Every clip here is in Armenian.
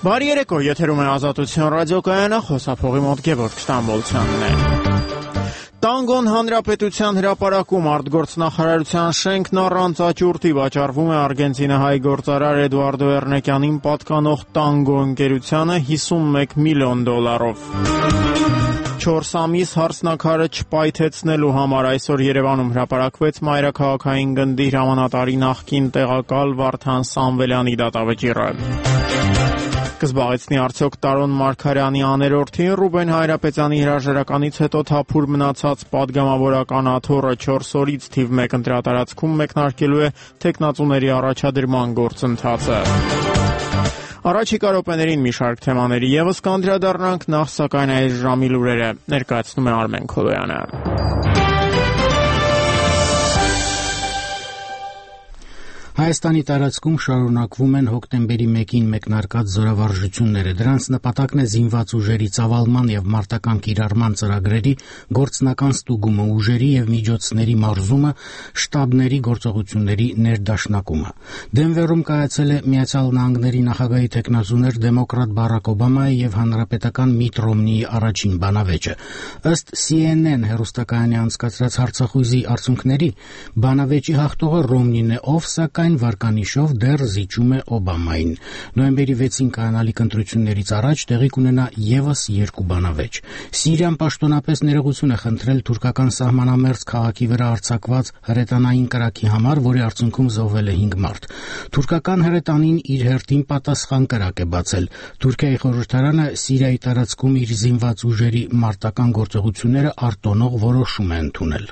Բարի երեկո, եթերում է Ազատություն ռադիոկայանը, խոսափողի մոտ Գևորգ Ստամբոլցյանն է։ Տանգոն Հանրապետության հրապարակում արտգործնախարարության շենքն առանց աճուրդի վաճառվում է արգենտինահայ գործարար Էդուարդո Էռնեկյանին պատկանող Տանգո ընկերությանը $51 միլիոն։ 4 ամիս հարսնաքարը չպայթեցնելու համար այսօր Երևանում հրապարակվեց մայրաքաղաքային գնդի հրամանատարի նախկին տեղակալ Վարդան Սամվելյանի դատավճիռը։ Կզբաղեցնի արդյոք Տարոն Մարգարյանի աներորդին Ռուբեն Հայրապետյանի հրաժարականից հետո թափուր մնացած պատգամավորական աթոռը 4 օրից թիվ 1 ընտրատարածքում մեկնարկելու է թեկնածուների առաջադրման գործընթացը։ Առաջիկա րոպեներին մի շարք թեմաների ևս կանդրադառնանք, նախ սակայն այս ժամի լուրերը ներկայացնում է Արմեն Քոլոյանը։ Հայաստանի տարածքում շարունակվում են հոկտեմբերի 1-ին մեկնարկած զորավարժությունները։ Դրանց նպատակն է զինված ուժերի ծավալման եւ մարտական կիրառման ծրագրերի գործնական ստուգումը, ուժերի եւ միջոցների մարզումը, շտաբների գործողությունների ներդաշնակումը։ Դենվերում կայացել է Միացյալ Նահանգների նախագահի թեկնածուներ դեմոկրատ Բարակ Օբամայի եւ հանրապետական Միտ Ռոմնիի առաջին բանավեճը։ Ըստ CNN հեռուստակայանի անցկացրած հարցախույզի արդյունքների, բանավեճի հաղթողը Ռոմնին է, ով սակայն վարկանիշով դեռ զիջում է Օբամային։ Նոյեմբերի 6-ին կայանալիք ընտրություններից առաջ տեղի կունենա ևս 2 բանավեճ։ Սիրիան պաշտոնապես ներողություն է խնդրել թուրքական սահմանամերձ քաղաքի վրա արձակված հրետանային կրակի համար, որի արդյունքում զոհվել է 5 մարդ։ Թուրքական հրետանին իր հերթին պատասխան կրակ է բացել։ Թուրքիայի խորհրդարանը Սիրիայի տարածքում իր զինված ուժերի մարտական գործողությունները արտոնող որոշում է ընդունել։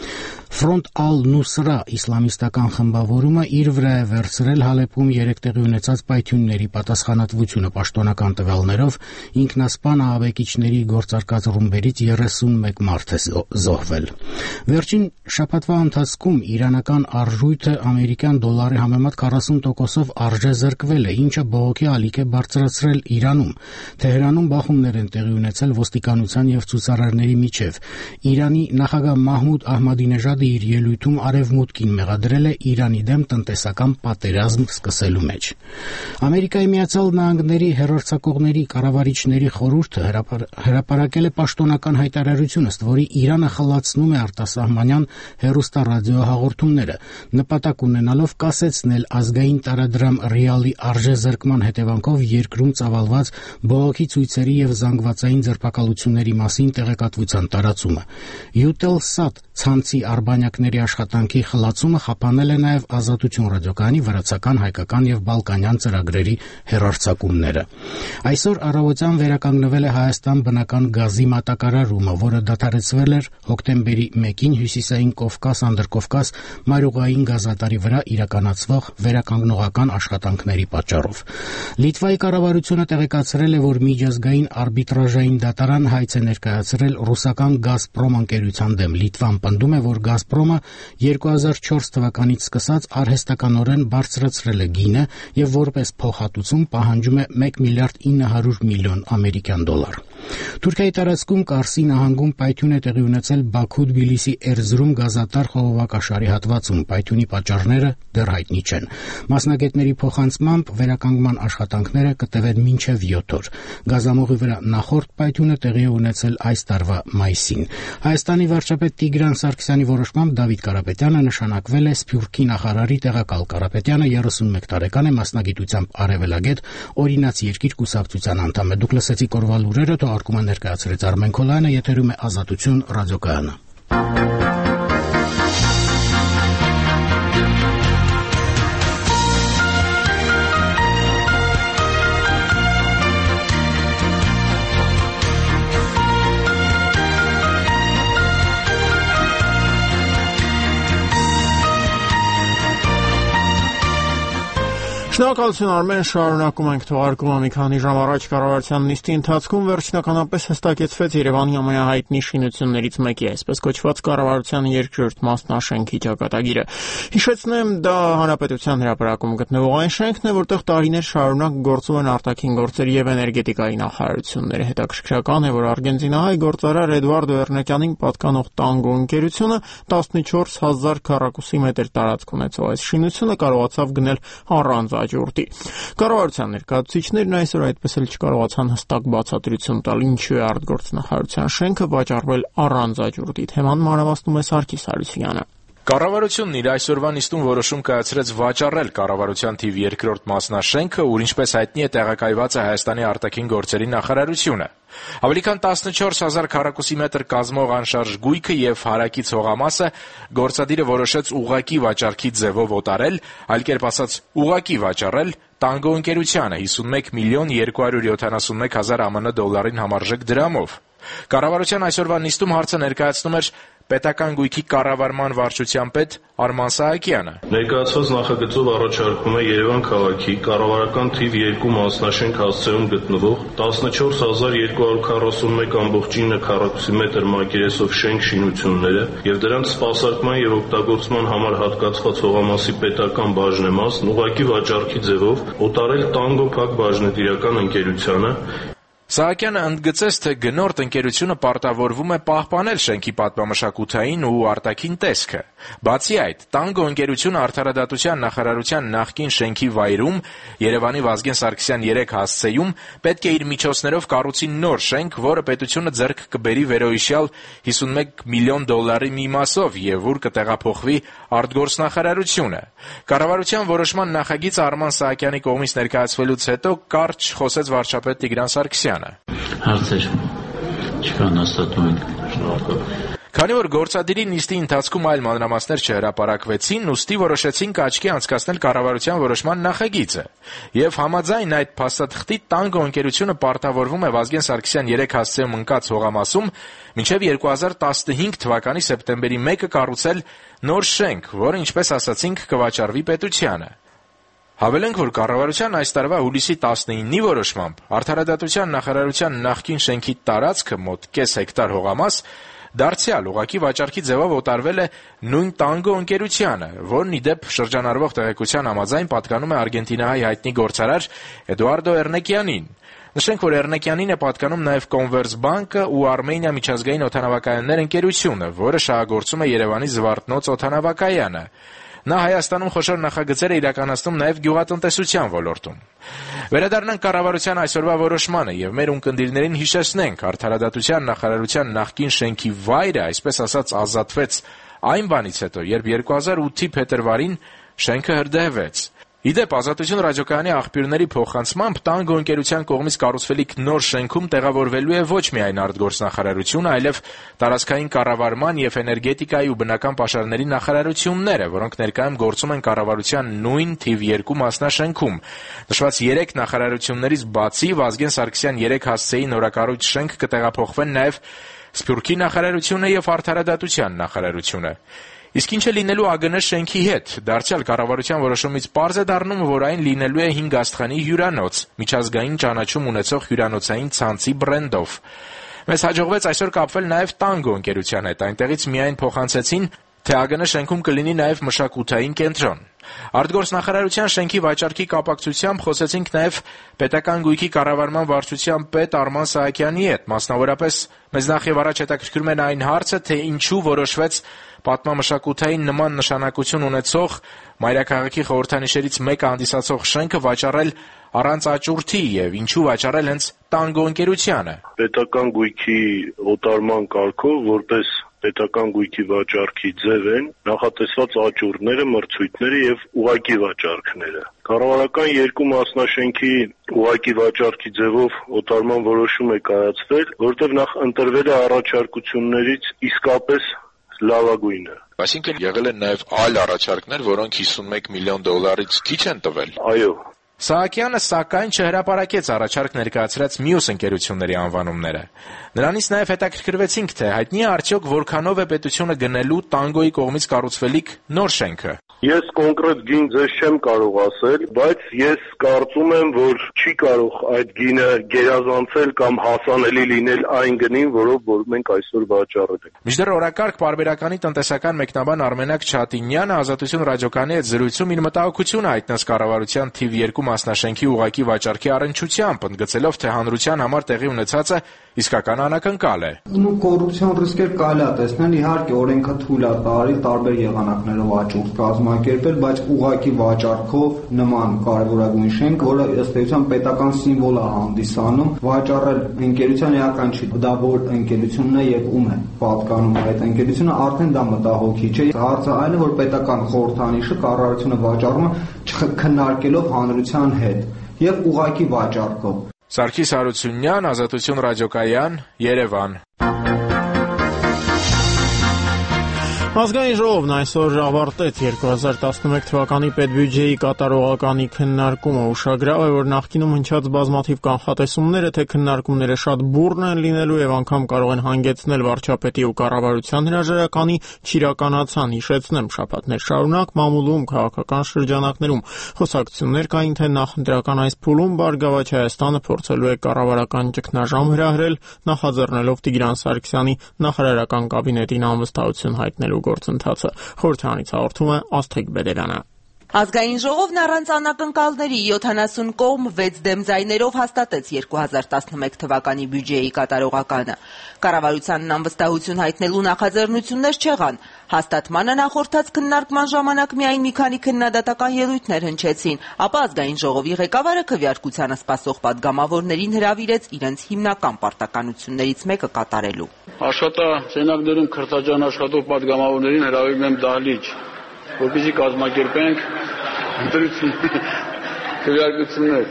Ֆրոնտ Ալ-Նուսրա իսլամիստական խմբավորումը իր վրա է վերցրել Հալեպում 3 տեղի ունեցած պայթյունների պատասխանատվությունը պաշտոնական տվյալներով ինքնասպան ահաբեկիչների գործարկած ռումբերից 31 մարդ է զոհվել։ Վերջին շաբաթվա ընթացքում իրանական արժույթը ամերիկյան դոլարի համեմատ 40%-ով արժե զրկվել է, ինչը բողոքի ալիք է բարձրացրել Իրանում։ Թեհրանում բախումներ են տեղի ունեցել ոստիկանության եւ ցուցարարների միջև։ Իրանի նախագահ Մահմուդ Ահմադինեժադը իր ելույթում արևմուտքին մեղադրել է Իրանի դեմ տնտեսական պատերազմ սկսելու մեջ։ Ամերիկայի Միացյալ Նահանգների հեռարձակողների կառավարիչների խորհուրդը հրապարակել է պաշտոնական հայտարարություն, ըստ որի Իրանը խլացնում է արտասահմանյան հեռուստառադիոհաղորդումները, նպատակ ունենալով կասեցնել ազգային տարադրամ ռիալի արժեզրկման հետևանքով երկրում ծավալված բողոքի ցույցերի եւ զանգվածային ձերբակալությունների մասին տեղեկատվության տարածումը։ Eutelsat ցանցի արբանյակների աշխատանքի խլացումը խափանել է նաև Ազատություն ռադիոկայանի վրացական, հայկական եւ բալկանյան ծրագրերի հեռարձակումները։ Այսօր առավոտյան վերականգնվել է Հայաստան բնական գազի մատակարարումը, որը դադարեցվել էր հոկտեմբերի 1-ին Հյուսիսային Կովկաս, Անդրկովկաս մայրուղային գազատարի վրա իրականացվող վերականգնողական աշխատանքների պատճառով։ Լիտվայի կառավարությունը տեղեկացրել է, որ միջազգային արբիտրաժային դատարան հայց է ներկայացրել ռուսական Գազպրոմ ընկերության դեմ։ Լիտվան պնդում է, որ Գազպրոմը 2004 թվականից սկսած արհեստականորեն բարձրացրել է գինը եւ որպես փոխհատուցում պահանջում է $1 միլիարդ 900 միլիոն ամերիկյան դոլար։ Թուրքիայի տարածքում Կարսի նահանգում պայթյուն է տեղի ունեցել Բաքու-Թբիլիսի Էրզրում գազատար խողովակաշարի հատվածում։ Պայթյունի պատճառները դեռ հայտնի չեն։ Մասնագետների փոխանցմամբ վերականգնման աշխատանքները կտևեն մինչև 7 օր։ Գազամուղի վրա նախորդ պայթյունը տեղի է ունեցել այս տարվա մայիսին։ Հայաստանի վարչապետ Տիգրան Սարգսյանի որոշմամբ Դավիթ Կարապետյանը նշանակվել է Սփյուռքի նախարարի տեղակալ։ Կարապետյանը 31 տարեկան է, մասնագիտությամբ արևելագետ, օրինաց երկիր կուսակցության անդամ է։ Դուք լսեցիք օրվա լուրերը, թողարկումը ներկայացրեց Արմեն Քոլոյանը, եթերում է Ազատություն ռադիոկայանը։ Շնորհակալություն Արմեն, շարունակում ենք թողարկումը մի քանի ժամ առաջ կառավարության նիստի ընթացքում վերջնականապես հստակեցվեց Երևանի ամենահայտնի շինություններից մեկի, այսպես կոչված կառավարության երկրորդ մասնաշենքի ճակատագիրը։ Հիշեցնեմ, դա Հանրապետության հրապարակում գտնվող այն շենքն է, որտեղ տարիներ շարունակ գործում են արտաքին գործերի եւ էներգետիկայի նախարարությունները։ Հետաքրքրական է, որ արգենտինահայ գործարար Էդուարդո Էռնեկյանին պատկանող Տանգո ընկերությունը 14000 քառակուսի մետր տարածք ունեցող այս շինությունը կարողացավ գնել առանց աճուրդի։ Կառավարության ներկայացուցիչներն այսօր այդպես էլ չկարողացան հստակ բացատրություն տալ, ինչու է արտգործնախարարության շենքը վաճառվել առանց աճուրդի։ Թեման մանրամասնում է Սարգիս Հարությունյանը։ Կառավարությունն իր այսօրվա նիստում որոշում կայացրեց վաճառել կառավարության թիվ 2-րդ մասնաշենքը, ուր ինչպես հայտնի է տեղակայված է Հայաստանի արտաքին գործերի նախարարությունը։ Ավելի քան 14,000 քառակուսի մետր կազմող անշարժ գույքը եւ հարակից հողամասը գործադիրը որոշեց ուղղակի վաճառքի ձևով օտարել, այլ կերպ ասած ուղղակի վաճառել Տանգո ընկերությանը 51 միլիոն 271 հազար ԱՄՆ դոլարին համարժեք դրամով։ Կառավարության այսօրվա նիստում հարցը ներկայացնում էր պետական գույքի կառավարման վարչության պետ Արման Սահակյանը։ Ներկայացված նախագծով առաջարկվում է Երևան քաղաքի կառավարական թիվ 2 մասնաշենք հասցեում գտնվող 14,241.9 քառակուսի մետր մակերեսով շենք շինությունները եւ դրանց սպասարկման եւ օգտագործման համար հատկացված հողամասի պետական բաժնեմասն ուղղակի վաճառքի ձևով օտարել Տանգո Փակ բաժնետիրական ընկերությանը։ Սահակյանը ընդգծեց, թե գնորդ ընկերությունը պարտավորվում է պահպանել շենքի պատմամշակութային ու արտաքին տեսքը։ Բացի այդ, Տանգո ընկերությունը Արդարադատության նախարարության նախկին շենքի վայրում Երևանի Վազգեն Սարգսյան 3 հասցեում պետք է իր միջոցներով կառուցի նոր շենք, որը պետությունը ձեռք կբերի վերոհիշյալ 51 միլիոն դոլարի մի մասով եւ ուր կտեղափոխվի արտգործնախարարությունը։ Կառավարության որոշման նախագիծը Արման Սահակյանի կողմից ներկայացվելուց հետո կարճ խոսեց վարչապետ Տիգրան Սարգսյանը։ Հարցեր չկան, հաստատում ենք։ Քանի որ գործադիրի նիստի ընթացքում այլ մանրամասներ չհրապարակվեցին, ուստի որոշեցինք աչքի անցկացնել կառավարության որոշման նախագիծը։ Եվ համաձայն այդ փաստաթղթի Տանգո ընկերությունը պարտավորվում է Վազգեն Սարգսյան 3 հասցեում ընկած հողամասում մինչև 2015 թվականի սեպտեմբերի 1-ը կառուցել նոր շենք, որը, ինչպես ասացինք, կվաճառվի պետությանը։ Հավելենք, որ կառավարության այս տարվա հուլիսի 19-ի որոշմամբ Արդարադատության նախարարության նախկին շենքի տարածքը մոտ կես հեկտար հողամաս դարձյալ ուղղակի վաճառքի ձևով օտարվել է նույն Տանգո ընկերությանը, որն ի դեպ շրջանառվող տեղեկության համաձայն պատկանում է արգենտինահայ հայտնի գործարար Էդուարդո Էրնեկյանին։ Նշենք, որ Էրնեկյանին է պատկանում նաև Կոնվերսբանկը ու Արմենիա միջազգային օդանավակայաններ ընկերությունը, որը շահագործում է Երևանի Զվարթնոց օդանավակայանը։ Նա Հայաստանում խոշոր նախագծեր է իրականացնում նաև գյուղատնտեսության ոլորտում։ Վերադառնանք կառավարության այսօրվա որոշմանը եւ մեր ունկնդիրներին հիշեցնենք, Արդարադատության նախարարության նախկին շենքի վայրը, այսպես ասած, ազատվեց այն բանից հետո, երբ 2008-ի փետրվարին շենքը հրդեհվեց։ Իդեպ Ազատություն ռադիոկայանի աղբյուրների փոխանցմամբ Տանգո ընկերության կողմից կառուցվելիք նոր շենքում տեղավորվելու է ոչ միայն արտգործնախարարությունը, այլև տարածքային կառավարման եւ էներգետիկայի ու բնական պաշարների նախարարությունները, որոնք ներկայում գործում են կառավարության նույն թիվ 2 մասնաշենքում։ Նշված 3 նախարարություններից բացի Վազգեն Սարգսյան 3 հասցեի նորակառույց շենք կտեղափոխվեն նաեւ Սփյուռքի նախարարությունը եւ Արդարադատության նախարարությունը։ Իսկ ինչ է լինելու ԱԳՆ շենքի հետ։ Դարձյալ կառավարության որոշումից պարզ է դառնում, որ այն լինելու է 5 աստղանի հյուրանոց, միջազգային ճանաչում ունեցող հյուրանոցային ցանցի բրենդով։ Մեզ հաջողվեց այսօր կապվել նաև Տանգո ընկերության հետ։ Այնտեղից միայն փոխանցեցին, թե ԱԳՆ շենքում կլինի նաև մշակութային կենտրոն։ Արտգործնախարարության շենքի վաճառքի կապակցությամբ խոսեցինք նաև պետական գույքի կառավարման վարչության պետ Արման Սահակյանի հետ։ Մասնավորապես մեզ նախ եւ առաջ հետաքրքրում է այն հարցը, թե ինչու որոշվեց պատմամշակութային նման նշանակություն ունեցող մայրաքաղաքի խորհրդանիշերից մեկը հանդիսացող շենքը վաճառել առանց աճուրդի եւ ինչու վաճառել հենց Տանգո ընկերությանը։ Պետական գույքի օտարման կարգով որպես պետական գույքի վաճառքի ձև են նախատեսված աճուրդները, մրցույթները եւ ուղղակի վաճառքները։ Կառավարական 2 մասնաշենքի ուղղակի վաճառքի ձևով օտարման որոշում է կայացվել, որտեղ նախ ընտրվել է առաջարկություններից իսկապես լավագույնը։ Այսինքն եղել են նաև այլ առաջարկներ, որոնք 51 միլիոն դոլարից քիչ են տվել։ Այո։ Սահակյանը սակայն չհրապարակեց առաջարկ ներկայացրած մյուս ընկերությունների անվանումները։ Նրանից նաև հետաքրքրվեցինք, թե հայտնի է արդյոք որքանով է պետությունը գնելու Տանգոյի կողմից կառուցվելիք նոր շենքը։ Ես կոնկրետ գին ձեզ չեմ կարող ասել, բայց ես կարծում եմ, որ չի կարող այդ գինը գերազանցել կամ հասանելի լինել այն գնին, որով մենք այսօր վաճառել ենք։ Մինչդեռ օրակարգ պարբերականի տնտեսական մեկնաբան Արմենակ Չհատինյանը Ազատություն ռադիոկայանի հետ զրույցում իր մտահոգությունը հայտնեց կառավարության թիվ 2 մասնաշենքի ուղղակի վաճառքի առնչությամբ, ընդգծելով, թե հանրության համար տեղի ունեցածը իսկական անակնկալ է։ Կոռուպցիոն ռիսկեր կարելի է տեսնել, իհարկե օրենքը թույլ է տալիս տարբեր եղանակներով աճուրդ կազմել կազմակերպել, բայց ուղղակի վաճառքով նման կարևորագույն շենք, որը ըստ էության պետական սիմվոլ է հանդիսանում, վաճառել ընկերության էական չի, դա որ ընկերությունն է եւ ում է պատկանում այդ ընկերությունը, արդեն դա մտահոգիչ է։ Հարցը այն է, որ պետական խորհրդանիշը կառավարությունը վաճառում է չքննարկելով հանրության հետ եւ ուղղակի վաճառքով։ Սարգիս Հարությունյան, Ազատություն ռադիոկայան, Երևան։ Ազգային ժողովն այսօր ավարտեց 2011 թվականի պետբյուջեի կատարողականի քննարկումը։ Ուշագրավ է, որ նախկինում հնչած բազմաթիվ կանխատեսումները, թե քննարկումները շատ բուռն են լինելու եւ անգամ կարող են հանգեցնել վարչապետի ու կառավարության հրաժարականի, չիրականացան։ Հիշեցնեմ, շաբաթներ շարունակ մամուլում, քաղաքական շրջանակներում խոսակցություններ կային, թե նախընտրական այս փուլում Բարգավաճ Հայաստանը փորձելու է կառավարական ճգնաժամ հրահրել, նախաձեռնելով Տիգրան Սարգսյանի նախարարական կաբինետին անվստահություն հայտնելու գործընթացը։ Խորհրդարանից հաղորդում է Աստղիկ Բեդելյանը։ Ազգային ժողովն առանց անակնկալների 70 կողմ 6 դեմ ձայներով հաստատեց 2011 թվականի բյուջեի կատարողականը։ Կառավարությանն անվստահություն հայտնելու նախաձեռնություններ չեղան։ Հաստատմանը նախորդած քննարկման ժամանակ միայն մի քանի քննադատական ելույթներ հնչեցին, ապա Ազգային ժողովի ղեկավարը քվեարկությանը սպասող պատգամավորներին հրավիրեց իրենց հիմնական պարտականություններից մեկը կատարելու։ Աշխատասենյակներում քրթաջան աշխատող պատգամավորներին հրավիրում եմ դահլիճ, որպեսզի կազմակերպենք քվեարկություններ։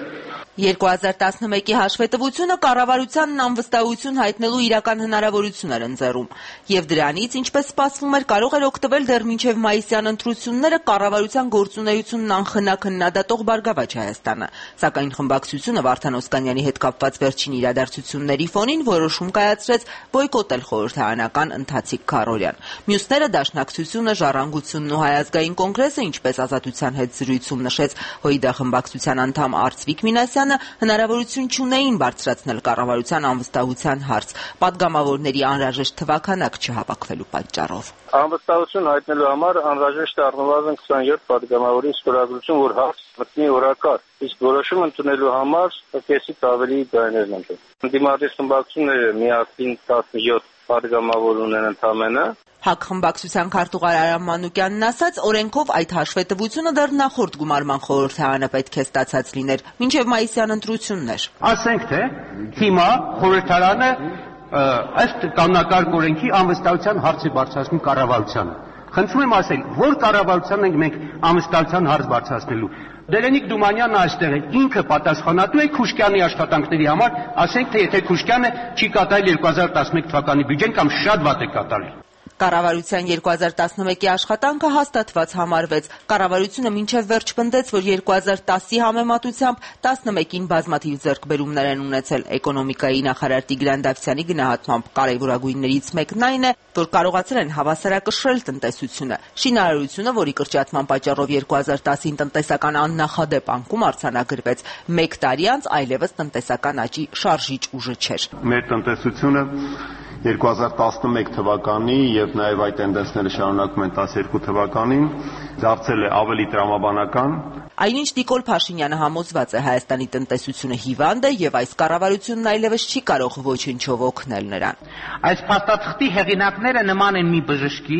2011-ի հաշվետվությունը կառավարությանն անվստահություն հայտնելու իրական հնարավորություն էր ընձեռում, եւ դրանից, ինչպես սպասվում էր, կարող էր օգտվել դեռ մինչև մայիսյան ընտրությունները կառավարության գործունեությունն անխնա քննադատող Բարգավաճ Հայաստանը, սակայն խմբակցությունը Վարդան Օսկանյանի հետ կապված վերջին իրադարձությունների ֆոնին որոշում կայացրեց բոյկոտել խորհրդարանական ընթացիկ քարոզիան։ Մյուսները Դաշնակցությունը, Ժառանգությունն ու Հայ ազգային կոնգրեսը, ինչպես Ազատության հետ զրույցում նշեց ՀՅԴ խմբակցության անդամ Արծվիկ Մինասյանը, հնարավորություն չունեին բարձրացնել կառավարության անվստահության հարց, պատգամավորների անհրաժեշտ թվաքանակ չհավաքվելու պատճառով։ Անվստահություն հայտնելու համար անհրաժեշտ է առնվազն 27 պատգամավորի ստորագրություն, որ հարց մտնի օրակարգ, իսկ որոշում ընդունելու համար կեսից ավելի ձայներն են։ Դիմադրի խմբակցությունները միասին 17 պատգամավոր ունեն ընդամենը։ ՀԱԿ խմբակցության քարտուղար Արամ Մանուկյանն ասաց, օրենքով այդ հաշվետվությունը դեռ նախորդ գումարման խորհրդարանը պետք է ստացած լիներ, մինչև մայիսյան ընտրություններ։ Ասենք թե հիմա խորհրդարանը ըստ կանոնակարգ օրենքի անվստահության հարց է բարձրացնում կառավարությանը։ Խնդրում եմ ասել, որ կառավարությանն ենք մենք անվստահության հարց բարձրացնելու։ Դերենիկ Դումանյանը այստեղ է, ինքը պատասխանատու է Քուշկյանի աշխատանքների համար, ասենք թե եթե Քուշկյանը չի կատարել 2011 թվականի բյուջեն կամ շատ վատ է կատարել։ Կառավարության 2011-ի աշխատանքը հաստատված համարվեց։ Կառավարությունը մինչև վերջ պնդեց, որ 2010-ի համեմատությամբ 11-ին բազմաթիվ ձեռքբերումներ են ունեցել։ Էկոնոմիկայի նախարար Տիգրան Դավթյանի գնահատմամբ կարևորագույններից մեկն այն է, որ կարողացել են հավասարակշռել տնտեսությունը։ Շինարարությունը, որի կրճատման պատճառով 2010-ին տնտեսական աննախադեպ անկում արձանագրվեց, 1 տարի անց այլևս տնտեսական աճի շարժիչ ուժը չէր։ Մեր տնտեսությունը 2011 թվականի եւ նաեւ այդ տենդենսները շարունակում են 12 թվականին դարձել է ավելի տրամաբանական։ Այնինչ Նիկոլ Փաշինյանը համոզված է, Հայաստանի տնտեսությունը հիվանդ է եւ այս կառավարությունն այլևս չի կարող ոչնչով օգնել նրան։ Այս փաստաթղթի հեղինակները նման են մի բժշկի,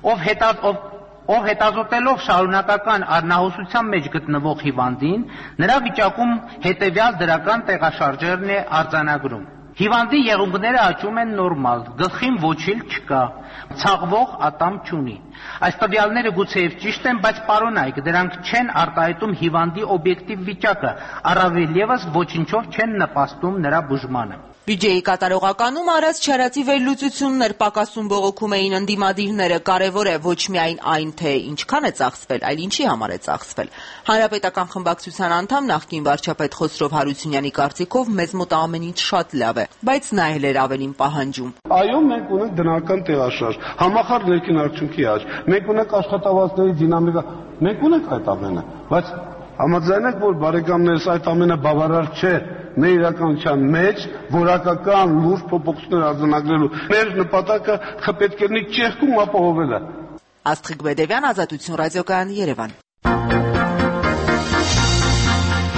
ով հետազոտելով շարունակական առնահոսության մեջ գտնվող հիվանդին, նրա վիճակում հետեւյալ դրական տեղաշարժերն է արձանագրում։ Հիվանդի եղունգները աճում են նորմալ, գլխին ոչինչ չկա, ցաղվող ատամ չունի։ Այս տվյալները գուցեև ճիշտ են, բայց պարոնայք, դրանք չեն արտահայտում հիվանդի օբյեկտիվ վիճակը, առավել ևս ոչինչով չեն նպաստում նրա բուժմանը։ Բյուջեի կատարողականում առած չարացի վերլուծություններ պակասում բողոքում էին ընդդիմադիրները։ Կարևոր է ոչ միայն այն, թե ինչքան է ծախսվել, այլ ինչի համար է ծախսվել։ Հանրապետական խմբակցության անդամ նախկին վարչապետ Խոսրով Հարությունյանի կարծիքով մեզ մոտ ամեն ինչ շատ լավ է, բայց նա էլ էր ավելին պահանջում։ Այո, մենք ունենք դրական տեղաշարժ, համախառն ներքին արդյունքի աճ, մենք ունենք աշխատավարձների դինամիկա, մենք ունենք այդ ամենը, բայց համաձայնեք, որ բարեկամներս այդ ամենը բավարար չէ մեր իրականության մեջ որակական լուրջ փոփոխություններ արձանագրելու։ Մեր նպատակը պետք է լինի ճեղքում ապահովելը։ Աստղիկ Բեդելյան, Ազատություն ռադիոկայան, Երևան։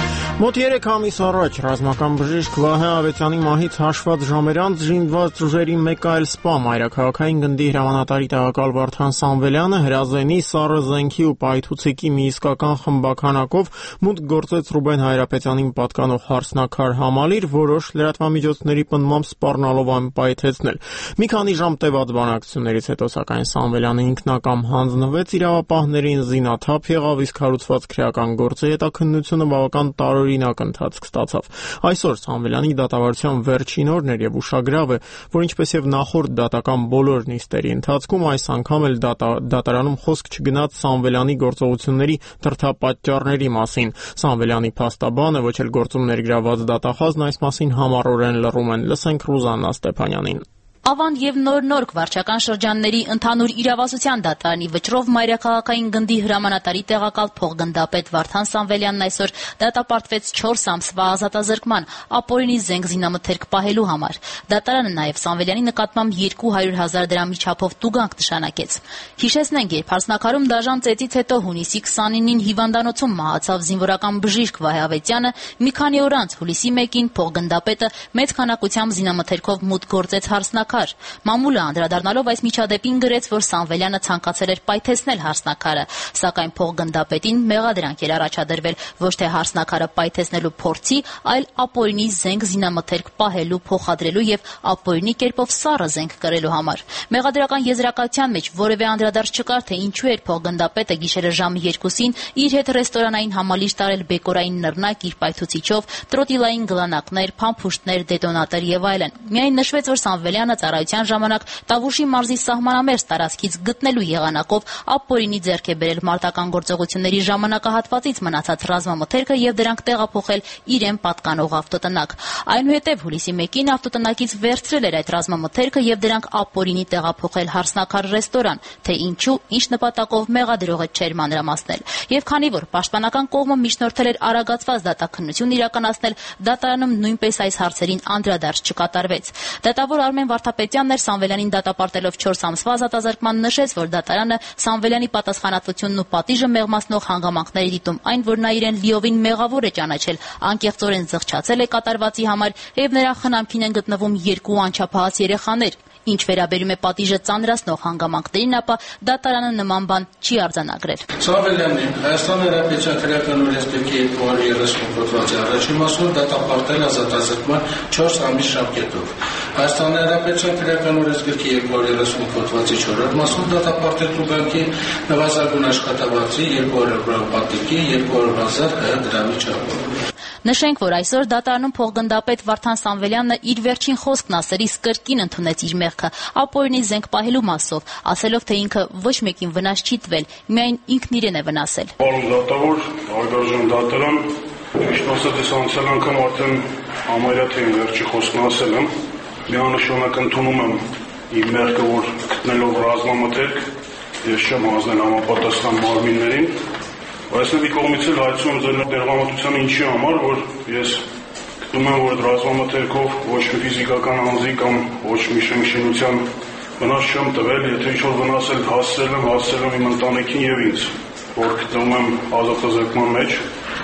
Մոտ 3 ամիս առաջ ռազմական բժիշկ Վահե Ավետյանի մահից հաշված ժամերից զինված ուժերի մեկ այլ սպա մայրաքաղաքային գնդի հրամանատարի տեղակալ Վարդան Սամվելյանը հրազենի, սառը զենքի ու պայթուցիկի մի իսկական խմբականակով մուտք գործեց Ռուբեն Հայրապետյանին պատկանող հարսնաքար համալիր, որոշ լրատվամիջոցների պնդմամբ սպառնալով այն պայթեցնել։ Մի քանի ժամ տևած բանակցություններից հետո սակայն Սամվելյանը ինքնակամ հանձնվեց իրավապահներին, զինաթափ եղավ, իսկ հարուցված քրեական գործի հետաքննությունը բավական տարօրինակ ընթացք ստացավ։ Այսօր Սամվելյանի դատավարության վերջին օրն էր եւ ուշագրավ է, որ ինչպես եւ նախորդ դատական բոլոր նիստերի ընթացքում այս անգամ էլ դատարանում խոսք չգնաց Սամվելյանի գործողությունների դրդապատճառների մասին։ Սամվելյանի փաստաբանը, ոչ էլ գործում ներգրաված դատախազն այս մասին համառորեն լռում են։ Լսենք Ռուզաննա Ստեփանյանին։ Ավան եւ նոր վարչական շրջանների ընդհանուր իրավասության դատարանի վճռով մայրաքաղաքային գնդի հրամանատարի տեղակալ փոխգնդապետ Վարդան Սամվելյանն այսօր դատապարտվեց 4 ամսվա ազատազրկման ապօրինի զենք զինամթերք պահելու համար։ Դատարանը նաեւ Սամվելյանի նկատմամբ 200,000 դրամի չափով տուգանք նշանակեց։ Հիշեցնենք, երբ հարսնաքարում դաժան ծեծից հետո հունիսի 29-ին հիվանդանոցում մահացավ զինվորական բժիշկ Վահե Ավետյանը, մի քանի օր անց հուլիսի 1-ին փոխգնդապետը մեծ քանակությամբ զինամթերքով մուտք գործեց հարսնաքար։ Մամուլը անդրադառնալով այս միջադեպին գրեց, որ Սամվելյանը ցանկացել էր պայթեցնել հարսնաքարը, սակայն փոխգնդապետին մեղադրանք էր առաջադրվել ոչ թե հարսնաքարը պայթեցնելու փորձի, այլ ապօրինի զենք զինամթերք պահելու, փոխադրելու եւ ապօրինի կերպով սառը զենք կրելու համար։ Մեղադրական եզրակացության մեջ որևէ անդրադարձ չկար, թե ինչու էր փոխգնդապետը գիշերը ժամը 2-ին իր հետ ռեստորանային համալիր տարել բեկորային նռնակ իր պայթուցիչով, տրոտիլային գլանակներ, փամփուշտներ, դետոնատոր եւ այլն։ Միայն նշվեց, որ Սամվելյանը ծառայության ժամանակ Տավուշի մարզի սահմանամերձ տարածքից գտնելու եղանակով ապօրինի ձեռք է բերել մարտական գործողությունների ժամանակահատվածից մնացած ռազմամթերքը եւ դրանք տեղափոխել իրեն պատկանող ավտոտնակ։ Այնուհետեւ հուլիսի 1-ին ավտոտնակից վերցրել էր այդ ռազմամթերքը եւ դրանք ապօրինի տեղափոխել հարսնաքար ռեստորան, թե ինչու, ինչ նպատակով մեղադրողը չէր մանրամասնել։ Եվ քանի որ պաշտպանական կողմը միջնորդել էր արագացված դատաքննություն իրականացնել, դատարանում նույնպես այս հարցերին անդրադարձ չկատարվեց։ Դատավոր Արմեն Վարդապետյանն էր Սամվելյանին դատապարտելով 4 ամսվա ազատազրկման նշեց, որ դատարանը Սամվելյանի պատասխանատվությունն ու պատիժը մեղմացնող հանգամանքների դիտում այն, որ նա իրեն լիովին մեղավոր է ճանաչել, անկեղծորեն զղջացել է կատարվածի համար եւ նրա խնամքին են գտնվում 2 անչափահաս երեխաներ։ Ինչ վերաբերում է պատիժը ծանրացնող հանգամանքներին, ապա դատարանը նման բան չի արձանագրել։ Սամվելյանին Հայաստանի Հանրապետության քրեական օրենսգրքի 230 հոդվածի առաջին մասով դատապարտել ազատազրկման 4 ամիս ժամկետով։ Հայաստանի Հանրապետության քրեական օրենսգրքի 230 հոդվածի 4-րդ մասով դատապարտել տուգանքի նվազագույն աշխատավարձի 200 պատիկի 200,000 դրամի չափով։ Նշենք, որ այսօր դատարանում փոխգնդապետ Վարդան Սամվելյանը իր վերջին խոսքն ասելիս կրկին ընդունեց իր մեղքը ապօրինի զենք պահելու մասով, ասելով, թե ինքը ոչ մեկին վնաս չի տվել, միայն ինքն իրեն է վնասել։ Պարոն դատավոր, արգաժան դատարան, ճիշտ ասած, ես անցյալ անգամ արդեն համարյա թե վերջի խոսքն ասել եմ, միանշանակ ընդունում եմ իմ մեղքը, որ գտնելով ռազմամթերք, ես չեմ հանձնել համապատասխան մարմիններին, բայց մի կողմից էլ հայցում եմ ձեր դերվամատության ինչի համար, որ ես գտնում եմ, որ ռազմամթերքով ոչ մի ֆիզիկական անձի կամ ոչ մի շինության վնաս չեմ տվել, եթե ինչ-որ վնաս էլ հասցրել եմ իմ ընտանիքին եւ ինձ, որ գտնվում եմ ազատազրկման մեջ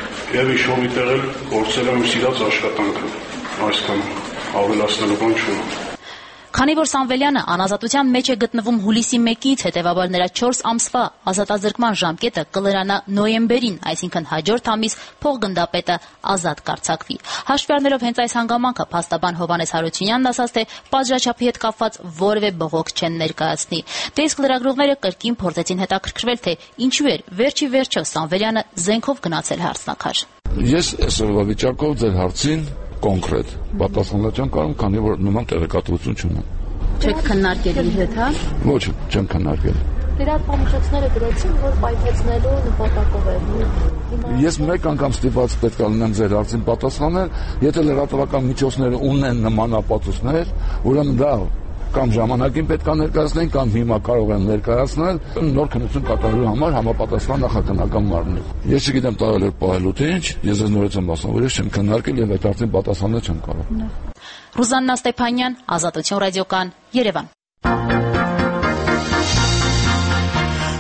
եւ ինչ-որ մի տեղ էլ գործել եմ սիրած աշխատանքը, այսքան ավելացնելու բան չունեմ։ Քանի որ Սամվելյանը անազատության մեջ է գտնվում հուլիսի 1-ից, հետևաբար նրա 4 ամսվա ազատազրկման ժամկետը կլրանա նոյեմբերին, այսինքն հաջորդ ամիս փոխգնդապետը ազատ կարձակվի։ Հաշվի առնելով հենց այս հանգամանքը, փաստաբան Հովհաննես Հարությունյանն ասաց, թե պատժաչափի հետ կապված որևէ բողոք չեն ներկայացնի։ Իսկ լրագրողները կրկին փորձեցին հետաքրքրվել, թե ինչու էր վերջի վերջո Սամվելյանը զենքով գնացել հարսնաքար։ Ես այսօրվա վիճակով ձեր հարցին կոնկրետ պատասխանել չեմ կարող, քանի որ նման տեղեկատվություն չունեմ։ Չեք քննարկել իր հետ, հա? Ոչ, չեմ քննարկել։ Լրատվամիջոցները գրեցին, որ պայթեցնելու նպատակով էր։ Ես մեկ անգամ ստիպված պետք է լինեմ ձեր հարցին պատասխանել, եթե լրատվական միջոցները ունեն նման ապացույցներ, ուրեմն դա կամ ժամանակին պետք է ներկայացնեն, կամ հիմա կարող են ներկայացնել նոր քննություն կատարելու համար համապատասխան նախաքննական մարմնի։ Ես չգիտեմ տարել էր պահելու թե ինչ, ես այս նորից եմ ասում, որ ես չեմ քննարկել եւ այդ հարցին պատասխանել չեմ կարող։ Ռուզաննա Ստեփանյան, Ազատություն ռադիոկան, Երևան։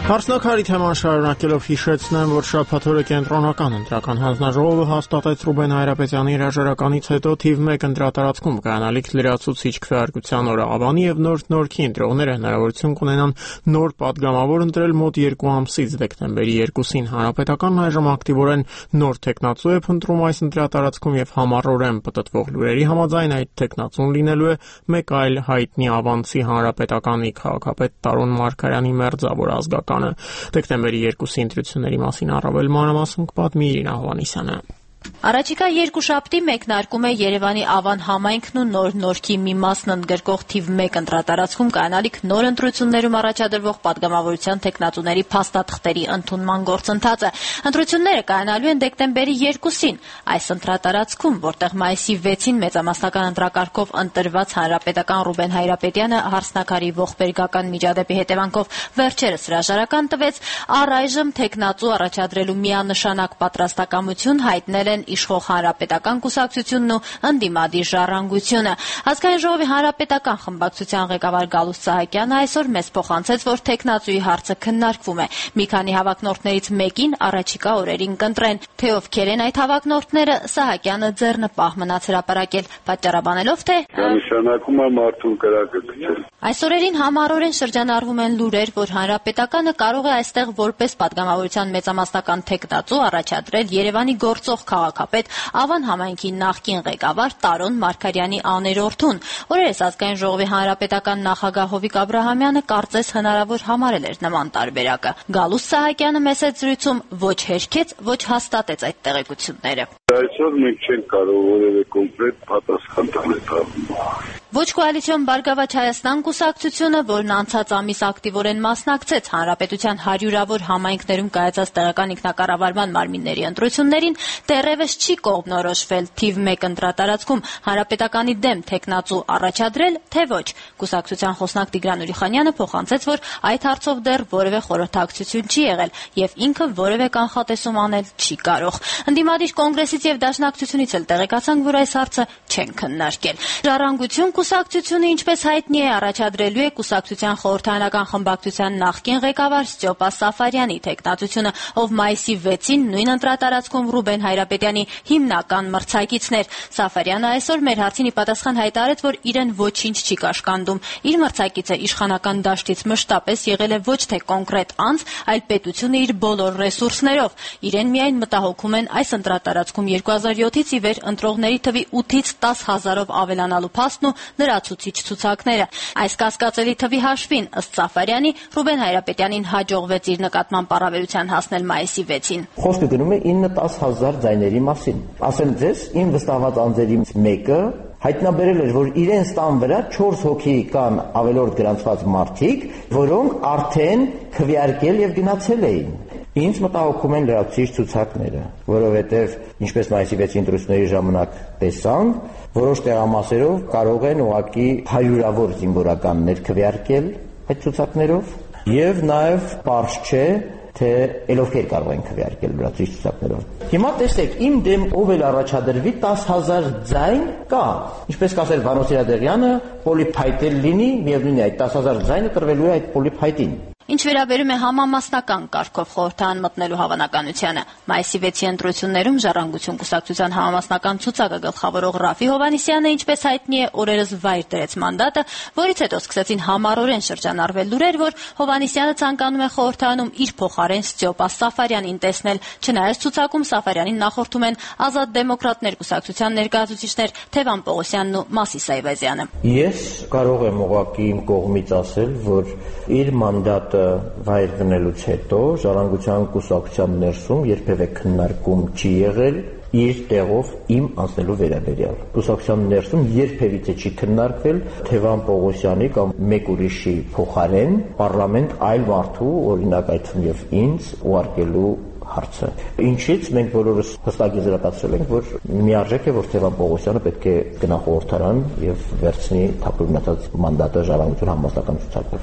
Հարցնաքարի թեման շարունակելով հիշեցնեմ, որ շաբաթօրը կենտրոնական ընտրական հանձնաժողովը հաստատեց Ռուբեն Հայրապետյանի հրաժարականից հետո թիվ 1 ընտրատարածքում կայանալիք լրացուցիչ քվեարկության օրը Աբանի եւ Նորքի ընտրողները հնարավորություն կունենան նոր падգամավոր ընտրել մոտ 2 ամսից դեկտեմբերի 2-ին։ Հանրապետականն այժմ ակտիվորեն նոր տեխնացու է փնտրում այս ընտրատարածքում եւ համառորեն պտտվող լուրերի համաձայն այդ տեխնացուն լինելու է մեկ այլ հայտնի ավանցի հանրապետականի քաղաքապետ Տարոն Մարգարյանի մերձավոր ազգականը։ Դեկտեմբերի 2-ի ընտրությունների մասին առավել մանրամասն կպատմի Իրինա Հովհաննիսյանը։ Առաջիկա երկուշաբթի մեկնարկում է Երևանի Ավան համայնքն ու Նորքի մի մասն ընդգրկող թիվ 1 ընտրատարածքում կայանալիք նոր ընտրություններում առաջադրվող падգամավորության տեխնատուների փաստաթղթերի ընդունման գործընթացը։ Ընտրությունները կայանալու են դեկտեմբերի 2-ին։ Այս ընտրատարածքում, որտեղ մայիսի 6-ին մեծամասնական ընտրակարգով ընտրված հանրապետական Ռուբեն Հայրապետյանը հարցնաքարի ողբերգական միջադեպի հետևանքով վերջերս հրաժարական տվեց, առայժմ տեխնատու առաջադրելու միանշանակ պատրաստակամություն հայտնել են իշխող հանրապետական կուսակցությունն ու ընդդիմադիր ժառանգությունը։ Ազգային ժողովի հանրապետական խմբակցության ղեկավար Գալուստ Սահակյանը այսօր մեզ փոխանցեց, որ տեխնատուի հարցը քննարկվում է։ Մի քանի հավակնորդներից մեկին առաջիկա օրերին կընտրեն։ Թե ովքեր են այդ հավակնորդները, Սահակյանը ձեռնպահ մնաց հրապարակել, պատճառաբանելով, թե նշանակում է մարդուն կրակը գցել։ Այս օրերին համառորեն շրջանառվում են լուրեր, որ հանրապետականը կարող է այստեղ որպես падգամավորության մեծամասնական տեխնատու առաջադրել Երևանի գործող քաղաքապետ Ավան համայնքի նախկին ղեկավար Տարոն Մարգարյանի աներորդուն։ Օրերս ազգային ժողովի հանրապետական նախագահ Հովիկ Աբրահամյանը կարծես հնարավոր համարել էր նման տարբերակը։ Գալուստ Սահակյանը մեծ զրույցում ոչ հերքեց, ոչ հաստատեց այդ տեղեկությունները։ Այսօր մենք չենք կարող որևէ կոնկրետ պատասխան տալ։ Ոչ կոալիցիոն Բարգավաճ Հայաստան կուսակցությունը, որն անցած ամիս ակտիվորեն մասնակցեց հանրապետության հարյուրավոր համայնքներում կայացած տեղական ինքնակառավարման մարմինների ընտրություններին, դեռևս չի կողմնորոշվել թիվ 1 ընտրատարածքում հանրապետականի դեմ տեխնատու առաջադրել, թե ոչ։ Կուսակցության խոսնակ Տիգրան Ուրիխանյանը փոխանցեց, որ այդ հարցով դեռ որևէ խորհրդակցություն չի եղել եւ ինքը որևէ կանխատեսում անել չի կարող։ Ընդդիմադիր կոնգրեսից եւ դաշնակցությունից էլ տեղեկացանք, որ այս հարցը չեն քննարկել։ Ժառանգություն կուսակցությունը, ինչպես հայտնի է, առաջադրելու է կուսակցության խորհրդարանական խմբակցության նախկին ղեկավար Ստյոպա Սաֆարյանի տեխնատությունը, ով մայիսի 6-ին նույն ընտրատարածքում Ռուբեն Հայրապետյանի հիմնական մրցակիցներ։ Սաֆարյանը այսօր մեր հարցին ի պատասխան հայտարարեց, որ իրեն ոչինչ չի կաշկանդում։ Իր մրցակիցը իշխանական դաշտից մշտապես եղել է ոչ թե կոնկրետ անձ, այլ պետությունը իր բոլոր ռեսուրսներով։ Իրեն միայն մտահոգում են այս ընտրատարածքում 2007-ից ի վեր ընտրողների թվի 8-ից 10 հազարով ավելանալու փաստն ու լրացուցիչ ցուցակները։ Այս կասկածելի թվի հաշվին, ըստ Սաֆարյանի, Ռուբեն Հայրապետյանին հաջողվեց իր նկատմամբ առավելության հասնել մայիսի 6-ին։ Խոսքը գնում է 9-10 հազար ձայների մասին։ Ասեմ ձեզ, իմ վստահված անձերից մեկը հայտնաբերել էր, որ իրենց տան վրա 4 հոգի կան ավելորդ գրանցված մարդիկ, որոնք արդեն քվեարկել եւ գնացել էին։ Ինձ մտահոգում են լրացուցիչ ցուցակները, որովհետև ինչպես մայիսի 6-ի ընտրությունների ժամանակ տեսանք, որոշ տեղամասերով կարող են ուղղակի հարյուրավոր զինվորականներ քվեարկել այդ ցուցակներով եւ նաեւ պարզ չէ թե ովքեր կարող են քվեարկել լրացուցիչ ցուցակներով։ Հիմա տեսեք, իմ դեմ ով էլ առաջադրվի 10,000 ձայն կա։ Ինչպես կասել Վանո Սիրադեղյանը, պոլիփայտել լինի, միևնույն է այդ 10,000 ձայնը տրվելու է այդ պոլիփայտին։ Ինչ վերաբերում է համամասնական կարգով խորհրդարան մտնելու հավանականությանը, մայիսի 6-ի ընտրություններում Ժառանգություն կուսակցության համամասնական ցուցակը գլխավորող Ռաֆի Հովհաննիսյանը, ինչպես հայտնի է, օրերս վայր դրեց մանդատը, որից հետո սկսեցին համառորեն շրջանառվել լուրեր, որ Հովհաննիսյանը ցանկանում է խորհրդարանում իր փոխարեն Ստյոպա Սաֆարյանին տեսնել, չնայած ցուցակում Սաֆարյանին նախորդում են Ազատ դեմոկրատներ կուսակցության ներկայացուցիչներ Թևան Պողոսյանն ու Մասիս Այվազյանը։ Ես կարող եմ ուղղակի իմ կողմից ասել, որ իր մանդատը վայր դնելուց հետո Ժառանգության կուսակցության ներսում երբևէ քննարկում չի եղել իր տեղով իմ անցնելու վերաբերյալ։ Կուսակցության ներսում երբևիցե չի քննարկվել Թևան Պողոսյանի կամ մեկ ուրիշի փոխարեն պարլամենտ այլ մարդու, օրինակ այդ թվում եւ ինձ ուղարկելու հարցը։ Ինչից մենք բոլորս հստակ եզրակացրել ենք, որ միարժեք է, որ Թևան Պողոսյանը պետք է գնա խորհրդարան եւ վերցնի թափուր մնացած մանդատը Ժառանգություն համապատասխան ցուցակով։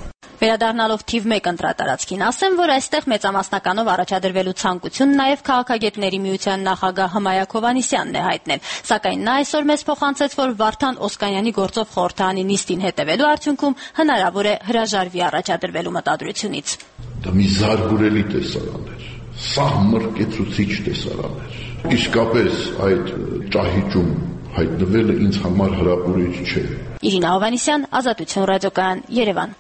Վերադառնալով թիվ 1 ընտրատարածքին, ասեմ, որ այստեղ մեծամասնականով առաջադրվելու ցանկություն նաև Քաղաքագետների միության նախագահ Հմայակ Հովհաննիսյանն է հայտնել, սակայն նա այսօր մեզ փոխանցեց, որ Վարդան Օսկանյանի գործով խորհրդարանի նիստին հետևելու արդյունքում հնարավոր է հրաժարվի առաջադրվելու մտադրությունից։ Դա մի զարհուրելի տեսարան էր, սահմռկեցուցիչ տեսարան էր։ Իսկապես այդ ճահիճում հայտնվելը ինձ համար հրապուրիչ չէ։ Իրինա Հովհաննիսյան, Ազատություն ռադիոկայան, Երևան։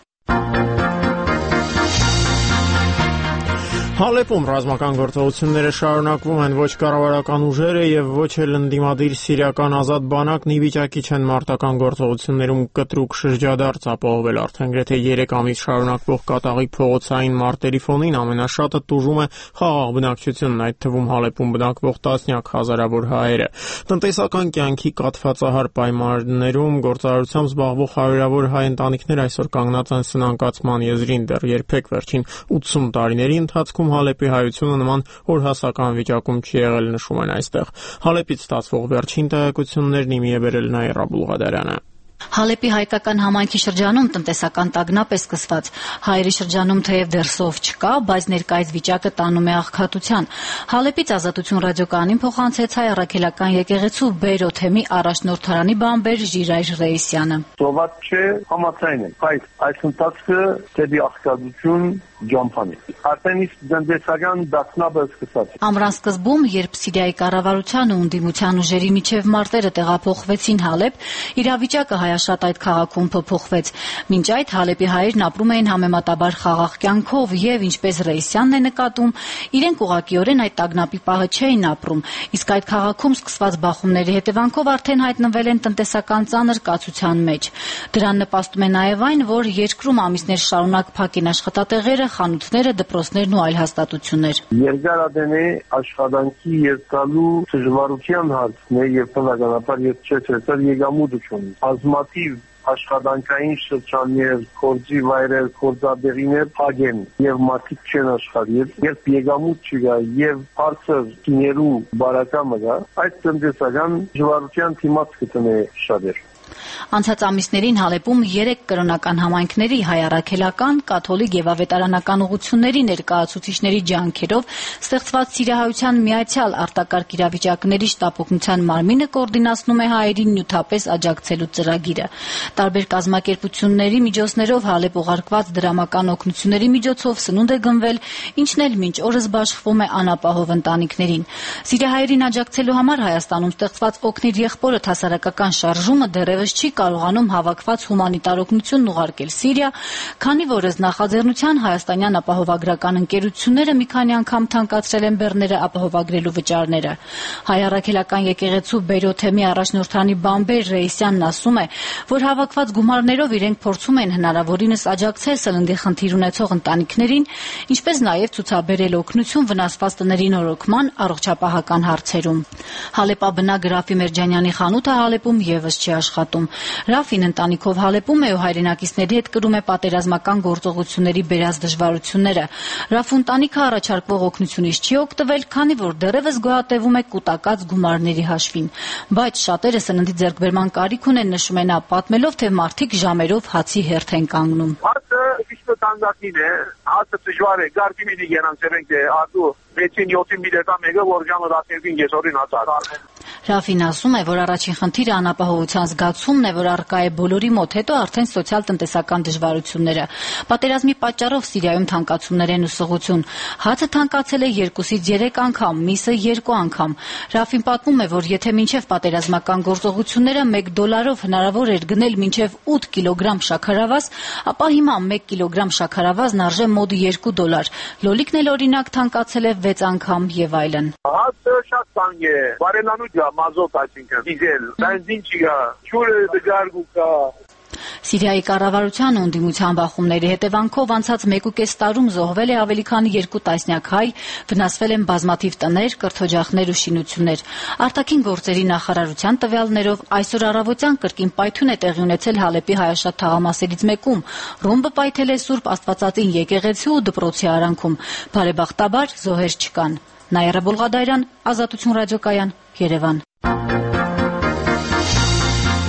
Հալեպում ռազմական գործողությունները շարունակվում են, ոչ կառավարական ուժերը եւ ոչ էլ ընդդիմադիր սիրիական ազատ բանակն ի վիճակի չեն մարտական գործողություններում կտրուկ շրջադարձ ապահովել արդեն գրեթե 3 ամիս շարունակվող կատաղի փողոցային մարտերի ֆոնին ամենաշատը տուժում է խաղաղ բնակչությունն, այդ թվում Հալեպում բնակվող տասնյակ հազարավոր հայերը։ Տնտեսական կյանքի կաթվածահար պայմաններում գործարարությամբ զբաղվող հարյուրավոր հայ ընտանիքներ այսօր կանգնած են սնանկացման եզրին, դեռ երբեք վերջին 80 տարիների ընթացքում Հալեպի հայությունը նման օրհասական վիճակում չի եղել, նշում են այստեղ։ Հալեպից ստացվող վերջին տեղեկություններն իմի է բերել Նաիրա Բուլղադարյանը։ Հալեպի հայկական համայնքի շրջանում տնտեսական տագնապ է սկսված։ Հայերի շրջանում թեև դեռ սով չկա, բայց ներկայիս վիճակը տանում է աղքատության։ Հալեպից Ազատություն ռադիոկայանին փոխանցեց հայ առաքելական եկեղեցու Բեյրոթեմի առաջնորդարանի բամբեր Ժիրայր Ռեյսյանը։ Սովատ չէ, համաձայն եմ, բայց այս ընթացքը դեպի աղքատություն ջամփան է։ Արդեն իսկ տնտեսական դաշնաբը սկսած է։ Ամռան սկզբում, երբ Սիրիայի կառավարության ու ընդդիմության ուժերի միջև մարտերը տեղափոխվեցին Հալեպ, իրավիճակը հայաշատ այդ քաղաքում փոփոխվեց։ Մինչ այդ Հալեպի հայերն ապրում էին համեմատաբար խաղաղ կյանքով եւ, ինչպես Ռեյսյանն է նկատում, իրենք ուղղակիորեն այդ տագնապի պահը չէին ապրում, իսկ այդ քաղաքում սկսված բախումների հետևանքով արդեն հայտնվել են տնտեսական ծանր կացության մեջ։ Դրան նպաստում է նաեւ այն, որ երկրում ամիսներ շարունակ փակ են աշխատատեղերը, խանութները, դպրոցներն ու այլ հաստատություններ։ Երկարատեն է աշխատանքի երկալու դժվարության հարցն է եւ բնականաբար երբ չեցել եկամուտը չունի։ Բազմաթիվ աշխատանքային շրջաններ, կորձի վայրեր, կորձադեղիներ փակ են եւ մարդիկ չեն աշխատել, երբ եկամուտ չկա եւ բարձր գիներու բարակամը կա, այդ տնտեսական դժվարության դիմաց կտնե շատեր։ Անցած ամիսներին Հալեպում 3 կրոնական համայնքների հայ առաքելական, կաթոլիկ եւ ավետարանական ուղղությունների ներկայացուցիչների ջանքերով ստեղծված Սիրիահայության միացյալ արտակարգ իրավիճակների շտապօգնության մարմինը կոորդինացնում է հայերին նյութապես աջակցելու ծրագիրը։ Տարբեր կազմակերպությունների միջոցներով Հալեպ ուղարկված դրամական օգնությունների միջոցով սնունդ է գնվել, ինչն էլ մինչ օրս բաշխվում է անապահով ընտանիքներին։ Սիրիահայերին աջակցելու համար Հայաստանում ստեղծված Օգնիր եղբորդ հասարակական շարժումը դեռևս չի կարողանում հավաքված հումանիտար օգնությունն ուղարկել Սիրիա, քանի որ ըստ նախաձեռնության հայաստանյան ապահովագրական ընկերությունները մի քանի անգամ թանկացրել են բեռները ապահովագրելու վճարները։ Հայ առաքելական եկեղեցու Բեյրոթեմի առաջնորդանի բամբեր Ռեյսյանն ասում է, որ հավաքված գումարներով իրենք փորձում են հնարավորինս աջակցել սննդի խնդիր ունեցող ընտանիքներին, ինչպես նաև ցուցաբերել օգնություն վնասված տների նորոգման առողջապահական հարցերում։ Հալեպաբնակ Ռաֆի Մերջանյանի խանութը Հալեպում եւս չի աշխատում։ Ռաֆին ընտանիքով Հալեպում է ու հայրենակիցների հետ կրում է պատերազմական գործողությունների բերած դժվարությունները։ Ռաֆու ընտանիքը առաջարկվող օգնությունից չի օգտվել, քանի որ դեռևս գոհատևում է կուտակած գումարների հաշվին։ Բայց շատերը սննդի ձեռքբերման կարիք ունեն, նշում է նա, պատմելով, թե մարդիկ ժամերով հացի հերթ են կանգնում։ Հացը իսկ տանդարտին է, հացը դժվար է, գարդի մի գերանցերենք է, ադու 6-7 միլիոն մեկը որ ժամը 12 կեսօրին հաց։ Ռաֆին ասում է, որ առաջին խնդիրը անապահովության զգացումն է, որ առկա է բոլորի մոտ, հետո արդեն սոցիալ-տնտեսական դժվարությունները։ Պատերազմի պատճառով Սիրիայում թանկացումներ են ու սղություն։ Հացը թանկացել է 2-ից 3 անգամ, միսը 2 անգամ։ Ռաֆին պատմում է, որ եթե մինչև պատերազմական գործողությունները $1 հնարավոր էր գնել մինչև 8 կիլոգրամ շաքարավազ, ապա հիմա 1 կիլոգրամ շաքարավազն արժե մոտ $2։ Լոլիկն էլ օրինակ թանկացել է 6 անգամ եւ այլն։ Հացը շատ տանկ է, բարելանուց կա, մազոտ, այսինքն դիզել, բենզին չկա, ջուրը դժվար կա։ Սիրիայի կառավարության ու ընդդիմության բախումների հետևանքով անցած 1.5 տարում զոհվել է ավելի քան 2 տասնյակ հայ, վնասվել են բազմաթիվ տներ, կրթօջախներ ու շինություններ։ Արտաքին գործերի նախարարության տվյալներով այսօր առավոտյան կրկին պայթյուն է տեղի ունեցել Հալեպի հայաշատ թաղամասերից մեկում։ Ռումբը պայթել է Սուրբ Աստվածածին եկեղեցու ու դպրոցի արանքում։ Բարեբախտաբար զոհեր չկան։ Նաիրա Բուլղադարյան, Ազատություն ռադիոկայան, Երևան։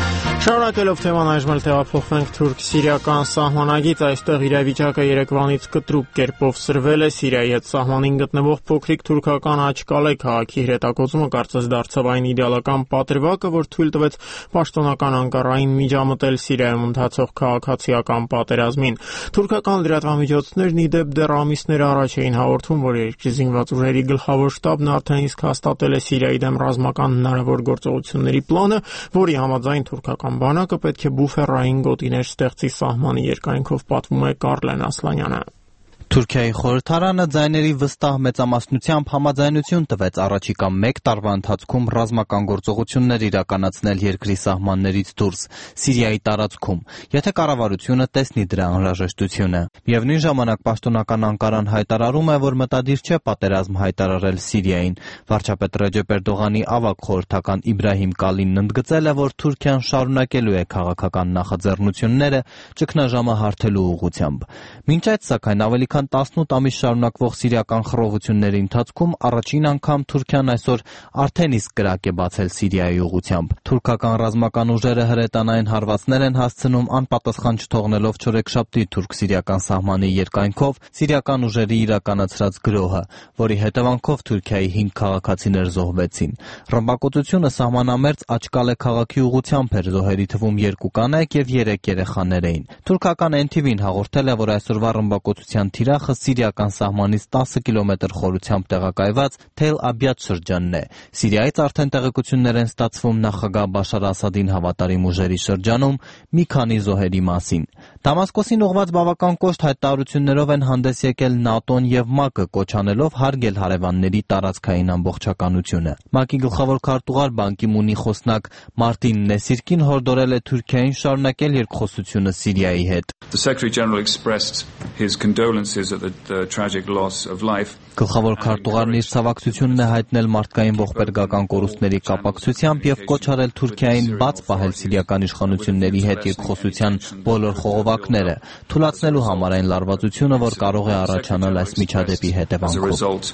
Շարունակելով թեման այժմ էլ տեղափոխվենք թուրք-սիրիական սահմանագիծ, այստեղ իրավիճակը երեկվանից կտրուկ կերպով սրվել է Սիրիայի հետ սահմանին գտնվող փոքրիկ թուրքական Աչկալե քաղաքի հրետակոծումը կարծես դարձավ այն իդեալական պատրվակը, որ թույլ տվեց պաշտոնական Անկարային միջամտել Սիրիայում ընթացող քաղաքացիական պատերազմին։ Թուրքական լրատվամիջոցներն ի դեպ դեռ ամիսներ առաջ էին հաղորդում, որ երկրի զինված ուժերի գլխավոր շտաբն արդեն իսկ հաստատել է Սիրիայի դեմ ռազմական հնարավոր գործողությունների պլանը, որի համաձայն թուրքական բանակը պետք է բուֆերային գոտիներ ստեղծի սահմանի երկայնքով, պատմում է Կարլեն Ասլանյանը։ Թուրքիայի խորհրդարանը ձայների վստահ մեծամասնությամբ համաձայնություն տվեց առաջիկա 1 տարվա ընթացքում ռազմական գործողություններ իրականացնել երկրի սահմաններից դուրս Սիրիայի տարածքում, եթե կառավարությունը տեսնի դրա անհրաժեշտությունը։ Միևնույն ժամանակ պաշտոնական Անկարան հայտարարում է, որ մտադիր չէ պատերազմ հայտարարել Սիրիային։ Վարչապետ Ռեջեփ Էրդողանի ավագ խորհրդական Իբրահիմ Կալինն ընդգծել է, որ Թուրքիան շարունակելու է քաղաքական նախաձեռնությունները ճգնաժամը հարթելու ուղղությամբ։ Մինչ այդ, սակայն, ավելի քան 18 ամիս շարունակվող սիրիական խռովությունների ընթացքում առաջին անգամ Թուրքիան այսօր արդեն իսկ կրակ է բացել Սիրիայի ուղղությամբ։ Թուրքական ռազմական ուժերը հրետանային հարվածներ են հասցնում անպատասխան չթողնելով չորեքշաբթի թուրք-սիրիական սահմանի երկայնքով սիրիական ուժերի իրականացրած գրոհը, որի հետևանքով Թուրքիայի 5 քաղաքացիներ զոհվեցին։ Ռմբակոծությունը սահմանամերձ Աչկալե քաղաքի ուղղությամբ էր, զոհերի թվում 2 կանայք եւ 3 երեխաներ էին։ Թուրքական NTV-ն հաղորդել է, որ այսօրվա ռմբակոծության թիրախը Սիրիական սահմանից 10 կիլոմետր խորությամբ տեղակայված Թել Աբիադ շրջանն է։ Սիրիայից արդեն տեղեկություններ են ստացվում նախագահ Բաշար Ասադին հավատարիմ ուժերի շրջանում մի քանի զոհերի մասին։ Դամասկոսին ուղղված բավական կոշտ հայտարարություններով են հանդես եկել ՆԱՏՕ-ն եւ ՄԱԿ-ը, կոչ անելով հարգել հարևանների տարածքային ամբողջականությունը։ ՄԱԿ-ի գլխավոր քարտուղար Բան Կի Մունի խոսնակ Մարտին Նեսիրկին հորդորել է Թուրքիային շարունակել երկխոսությունը Սիրիայի հետ։ The Secretary General expressed his condolences at the tragic loss of life. Գլխավոր քարտուղարն իր ցավակցությունն է հայտնել մարդկային ողբերգական կորուստների կապակցությամբ եւ կոչ արել Թուրքիային բաց պահել սիրիական իշխանությունների հետ երկխոսության բոլոր խողովակները, թույլատնելու համար այն լարվածությունը, որ կարող է առաջանալ այս միջադեպի հետևանքով։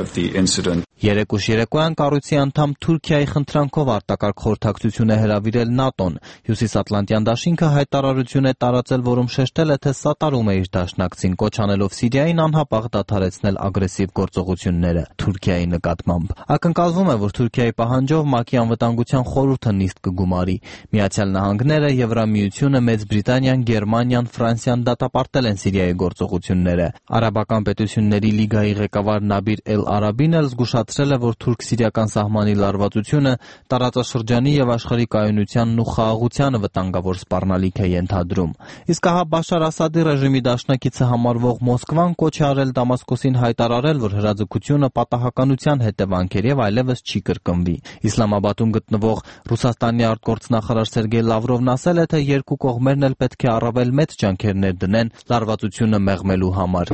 Երեկուշ երեկոյան կառույցի անդամ Թուրքիայի խնդրանքով արտակարգ խորհրդակցություն է հրավիրել ՆԱՏՕ-ն։ Հյուսիսատլանտյան դաշինքը հայտարարություն է տարածել, որում շեշտել է, թե սատարում է իր դաշնակցին, կոչ անելով Սիրիային անհապաղ դադարեցնել ագրեսիվ գործողությունները Թուրքիայի նկատմամբ։ Ակնկալվում է, որ Թուրքիայի պահանջով ՄԱԿ-ի անվտանգության խորհուրդը նիստ կգումարի։ Միացյալ Նահանգները, Եվրամիությունը, Մեծ Բրիտանիան, Գերմանիան, Ֆրանսիան դատապարտել են Սիրիայի գործողությունները։ Արաբական պետությունների լիգայի ղեկավար Նաբիր Էլ-Արաբին էլ զգուշացրել է, որ թուրք-սիրիական սահմանի լարվածությունը տարածաշրջանի եւ աշխարհի կայունությանն ու խաղաղությանը վտանգավոր սպառնալիք է ենթադրում։ Իսկ ահա Բաշար Ասադի ռեժիմի դաշնակիցը համարվող Մոսկվան կոչ է արել Դամասկոսին հայտարարել, որ հրաձգությունը պատահականության հետևանք էր եւ այլևս չի կրկնվի։ Իսլամաբադում գտնվող Ռուսաստանի արտգործնախարար Սերգեյ Լավրովն ասել է, թե երկու կողմերն էլ պետք է առավել մեծ ջանքեր ներդնեն լարվածությունը մեղմելու համար։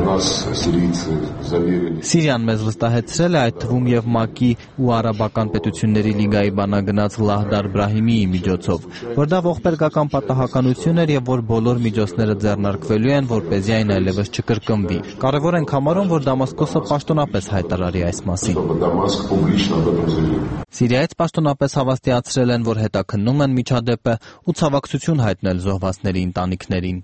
Սիրիան մեզ վստահեցրել է, այդ թվում եւ ՄԱԿ-ի ու Արաբական պետությունների լիգայի բանագնաց Լահդար Բրահիմիի միջոցով, որ դա ողբերգական պատահականություն էր եւ որ բոլոր միջոցները ձեռնարկվելու են, որպեսզի այն այլևս չկրկնվի։ Կարևոր ենք համարում, որ Դամասկոսը պաշտոնապես հայտարարի այս մասին։ Սիրիայից պաշտոնապես հավաստիացրել են, որ հետաքննում են միջադեպը ու ցավակցություն հայտնել զոհվածների ընտանիքներին։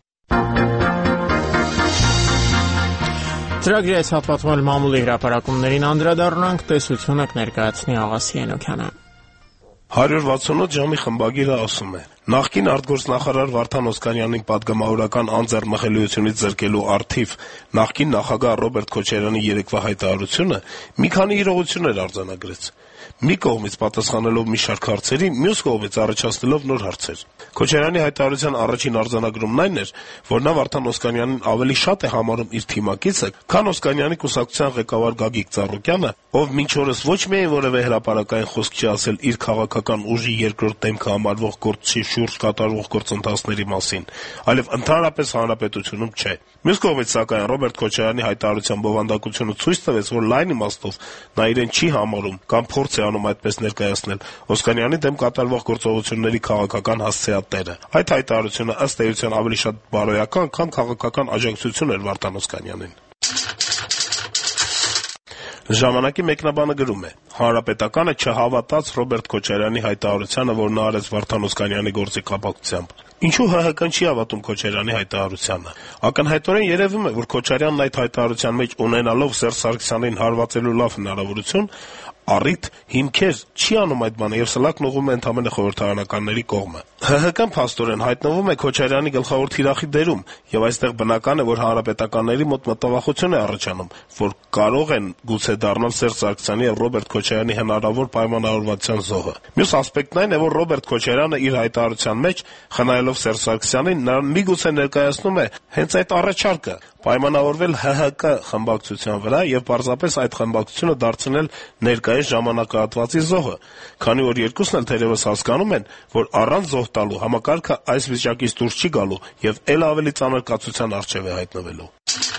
Ծրագրի այս հատվածում մամուլի հրապարակումներին անդրադառնանք, տեսությունը կներկայացնի Աղասի Էնոքյանը։ 168 ժամի խմբագիրը ասում է. Նախկին արտգործնախարար Վարդան Օսկանյանին պատգամավորական անձեռնմխելիությունից զրկելու առթիվ նախկին նախագահ Ռոբերտ Քոչարյանի երեկվա հայտարարությունը մի քանի իրողություններ արձանագրեց։ Մի կողմից պատասխանելով մի շարք հարցերի, մյուս կողմից առաջացնելով նոր հարցեր։ Քոչարյանի հայտարարության առաջին արձանագրումն այն էր, որ նա Վարդան Օսկանյանին ավելի շատ է համարում իր թիմակիցը, քան Օսկանյանի կուսակցության ղեկավար Գագիկ Ծառուկյանը, ով մինչ օրս ոչ միայն որևէ հրապարակային խոսք չի ասել իր քաղաքական ուժի երկրորդ դեմքը համարվող գործի շուրջ կատարվող գործընթացների մասին, այլև ընդհանրապես հանրապետությունում չէ։ Մյուս կողմից, սակայն, Ռոբերտ Քոչարյանի հայտարարության բովանդակությունը ցույց տվեց, որ լայն իմաստով նա իրեն չի համարում կամ փորձ է անում այդպես ներկայացնել Օսկանյանի դեմ կատարվող գործողությունների քաղաքական հասցեատերը։ Այդ հայտարարությունը ըստ էության ավելի շատ բարոյական, քան քաղաքական աջակցություն էր Վարդան Օսկանյանին։ Ժամանակի մեկնաբանը գրում է. Հանրապետականը չհավատաց Ռոբերտ Քոչարյանի հայտարարությանը, որ նա արեց Վարդան Օսկանյանի գործի կապակցությամբ։ Ինչու ՀՀԿ-ն չի հավատում Քոչարյանի հայտարարությանը։ Ակնհայտորեն երևում է, որ Քոչարյանն այդ հայտարարության մեջ ունենալով Սերժ Սարգսյանին հարվածելու լավ հնարավորություն, առիթ, հիմքեր չի անում այդ բանը եւ սլակն ուղղում է ընդամենը խորհրդարանականների կողմը։ ՀՀԿ-ն փաստորեն հայտնվում է Քոչարյանի գլխավոր թիրախի դերում եւ այստեղ բնական է, որ հանրապետականների մոտ մտավախություն է առաջանում, որ կարող են գուցե դառնալ Սերժ Սարգսյանի եւ Ռոբերտ Քոչարյանի հնարավոր պայմանավորվածության զոհը։ Մյուս ասպեկտն այն է, որ Ռոբերտ Քոչարյանը իր հայտարարության մեջ խնայելով Սերժ Սարգսյանին նրան միգուցե ներկայացնում է հենց այդ առաջարկը՝ պայմանավորվել ՀՀԿ խմբակցության վրա եւ պարզապես այդ խմբակցությունը դարձնել ներկայիս ժամանակահատվածի զոհը, քանի որ երկուսն էլ թերևս հասկանում են, որ առանց զոհ տալու համակարգը այս վիճակից դուրս չի գալու եւ ել ավելի ծանր կացության առջեւ է հայտնվելու։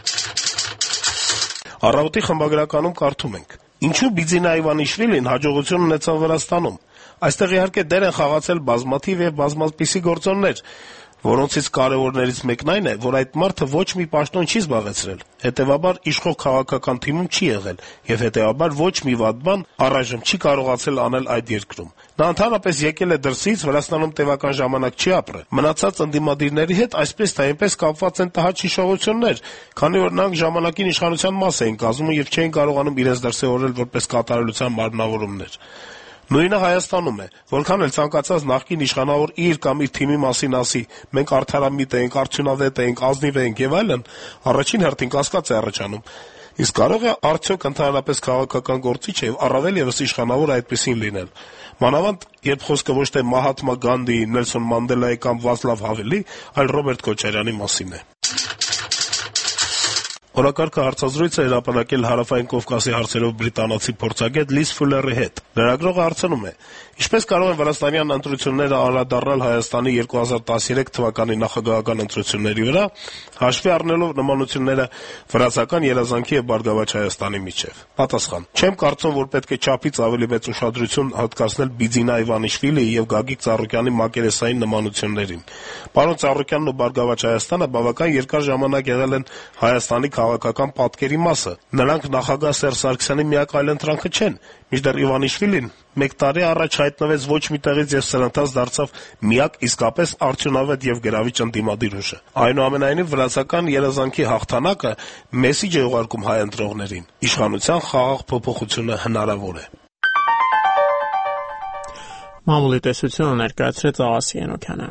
Առավոտի խմբագրականում կարդում ենք. Ինչու Բիձինա Իվանիշվիլին հաջողություն ունեցավ Վրաստանում։ Այստեղ իհարկե դեր են խաղացել բազմաթիվ եւ բազմապիսի գործոններ, որոնցից կարևորներից մեկն այն է, որ այդ մարդը ոչ մի պաշտոն չի զբաղեցրել, հետևաբար իշխող քաղաքական թիմում չի եղել եւ հետևաբար ոչ մի վատ բան առայժմ չի կարողացել անել այդ երկրում։ Նա ընդհանրապես եկել է դրսից, Վրաստանում տևական ժամանակ չի ապրել։ Մնացած ընդդիմադիրների հետ այսպես թե այնպես կապված են տհաճ հիշողություններ, քանի որ նրանք ժամանակին իշխանության մաս էին կազմում եւ չէին կարողանում իրենց դրսեւորել որպես կատարելության մարմնավորումներ։ Նույնը Հայաստանում է, որքան էլ ցանկացած նախկին իշխանավոր իր կամ իր թիմի մասին ասի, մենք արդարամիտ ենք, արդյունավետ ենք, ազնիվ ենք եւ այլն, առաջին հերթին կասկած է առաջանում։ Իսկ կարող է արդյոք ընդհանրապես քաղաքական գործիչ եւ առավել եւս իշխանավոր այդպեսին լինել։ Մանավանդ, երբ խոսքը ոչ թե Մահատմա Գանդիի, Նելսոն Մանդելայի կամ Վացլավ Հավելի, այլ Ռոբերտ Քոչարյանի մասին է։ Օրակարգը հարցազրույց է հրապարակել Հարավային Կովկասի հարցերով բրիտանացի փորձագետ Լիզ Ֆուլերի հետ։ Լրագրողը հարցնում է. ինչպես կարող են վրաստանյան ընտրությունները անդրադառնալ Հայաստանի 2013 թվականի նախագահական ընտրությունների վրա, հաշվի առնելով նմանությունները վրացական երազանքի եւ Բարգավաճ Հայաստանի միջեւ։ Պատասխան. չեմ կարծում, որ պետք է չափից ավելի մեծ ուշադրություն հատկացնել Բիձինա Իվանիշվիլիի եւ Գագիկ Ծառուկյանի մակերեսային նմանություններին։ Պարոն Ծառուկյանն ու Բարգավաճ Հայաստանը բավական երկար ժամանակ եղել են Հայաստանի քաղաքական պատկերի մասը։ Նրանք նախագահ Սերժ Սարգսյանի միակ այլընտրանքը չեն, մինչդեռ Իվանիշվիլին 1 տարի առաջ հայտնվեց ոչ մի տեղից եւ սրընթաց դարձավ միակ իսկապես արդյունավետ եւ գրավիչ ընդդիմադիր ուժը։ Այնուամենայնիվ վրացական երազանքի հաղթանակը մեսիջ է ուղարկում հայ ընտրողներին։ Իշխանության խաղաղ փոփոխությունը հնարավոր է։ Մամուլի տեսությունը ներկայացրեց Աղասի Ենոքյանը։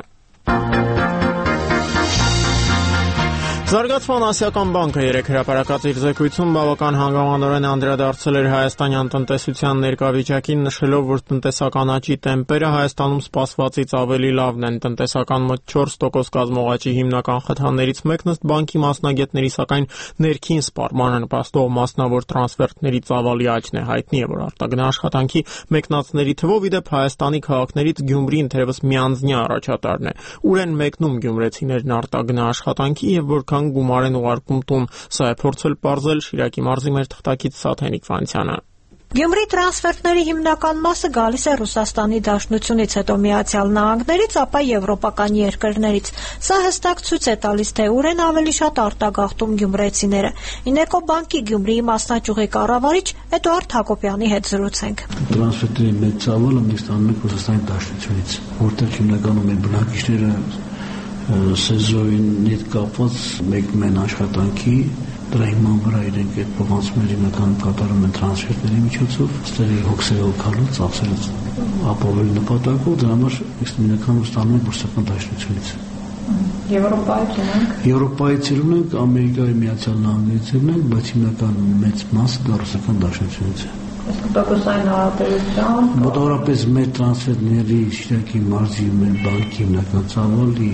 Զարգացման ասիական բանկը երեկ հրապարակած իր զեկույցում բավական հանգամանորեն անդրադարձել էր հայաստանյան տնտեսության ներկա վիճակին, նշելով, որ տնտեսական աճի տեմպերը Հայաստանում սպասվածից ավելի լավն են։ Տնտեսական մոտ 4% կազմող աճի հիմնական խթաններից մեկն ըստ բանկի մասնագետների, սակայն ներքին սպառմանը նպաստող մասնավոր տրանսֆերտների ծավալի աճն է։ Հայտնի է, որ արտագնաշխատանքի մեկնածների թվով ի դեպ Հայաստանի քաղաքներից Գյումրին թերևս միանձնյա առաջատարն է։ Ուր են մեկնում գյումրեցիներն արտագնաշխատանքի եւ որքան գումար են ուղարկում տուն։ Սա է փորձել պարզել Շիրակի մարզի մեր թղթակից Սաթենիկ Վանցյանը։ Գյումրի տրանսֆերտների հիմնական մասը գալիս է Ռուսաստանի Դաշնությունից, հետո Միացյալ Նահանգներից, ապա եվրոպական երկրներից։ Սա հստակ ցույց է տալիս, թե ուր են ավելի շատ արտագաղթում գյումրեցիները։ Ինեկո բանկի Գյումրիի մասնաճյուղի կառավարիչ Էդուարդ Հակոբյանի հետ զրուցենք։ Տրանսֆերտերի մեծ ծավալը մենք ստանում ենք Ռուսաստանի Դաշնությունից, որտեղ հիմնականում են բնակիչները սեզոնին հետ կապված մեկնում են աշխատանքի, դրա հիման վրա իրենք այդ փոխանցումները հիմնականում կատարում են տրանսֆերտների միջոցով, ստերի հոգսերը հոգալու, ծախսերը ապահովել նպատակով, դրա համար հիմնականում ստանում ենք Ռուսական Դաշնությունից։ Եվրոպայից ունենք։ Եվրոպայից ունենք, Ամերիկայի Միացյալ Նահանգներից ունենք, բայց հիմնական մեծ մասը դա Ռուսական Դաշնությունից է։ Տոկոսային հարաբերության մոտավորապես մեր տրանսֆերտների Շիրակի մարզի մեր բանկի հիմնական ծավալի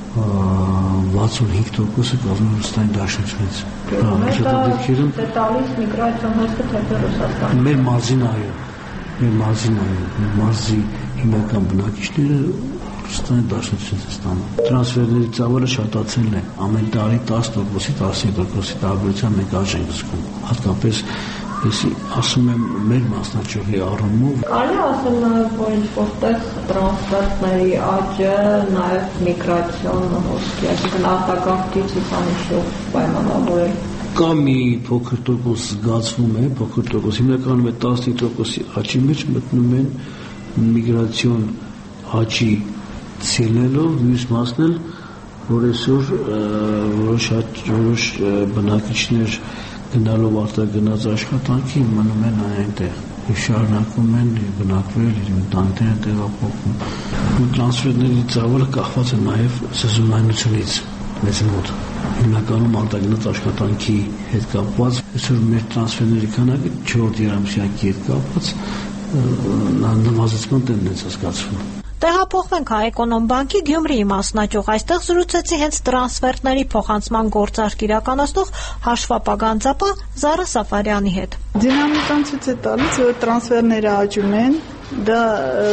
65%-ը կազմում է Ռուսաստանի Դաշնությունից։ Դա տալիս միգրացիոն հոսքը թե Ռուսաստան։ Մեր մարզին այո։ Մեր մարզի հիմնական բնակիչները Ռուսաստանի Դաշնությունից են ստանում։ Տրանսֆերների ծավալը շատացել է։ Ամեն տարի 10%-ի 10%-ի տարբերությամբ մենք աճ ենք զգում։ Հատկապես Ես ասում եմ մեր մասնաճյուղի առումով։ Կարելի է ասել նաև, որ ինչ-որտեղ տրանսֆերտների աճը նաև միգրացիոն հոսքի, այսինքն արտագաղթից ցուցանիշով պայմանավորել։ Կա մի փոքր տոկոս զգացվում է, փոքր տոկոս, հիմնականում է 15%-ի աճի մեջ մտնում են միգրացիոն աճի ցելելով, մյուս մասն էլ, որ այսօր որոշ բնակիչներ գնալով արտագնաց աշխատանքի մնում են այնտեղ եւ շարունակում են բնակվել, իր ընտանիքները տեղափոխում։ Ու տրանսֆերների ծավալը կախված է նաեւ սեզոնայնությունից մեզ մոտ։ Հիմնականում արտագնաց աշխատանքի հետ կապված, այսօր մեր տրանսֆերների քանակը 4 երամսյակի հետ կապված նվազեցման տենդենս է զգացվում։ Տեղափոխվենք Հայ-Էկոնոմբանկի Գյումրիի մասնաճյուղ։ Այստեղ զրուցեցի հենց տրանսֆերների փոխանցման գործարք իրականացնող հաշվապագանձապահ Զարա Սաֆարյանի հետ։ Դինամիկան ցույց է տալիս, որ տրանսֆերները աճում են, դա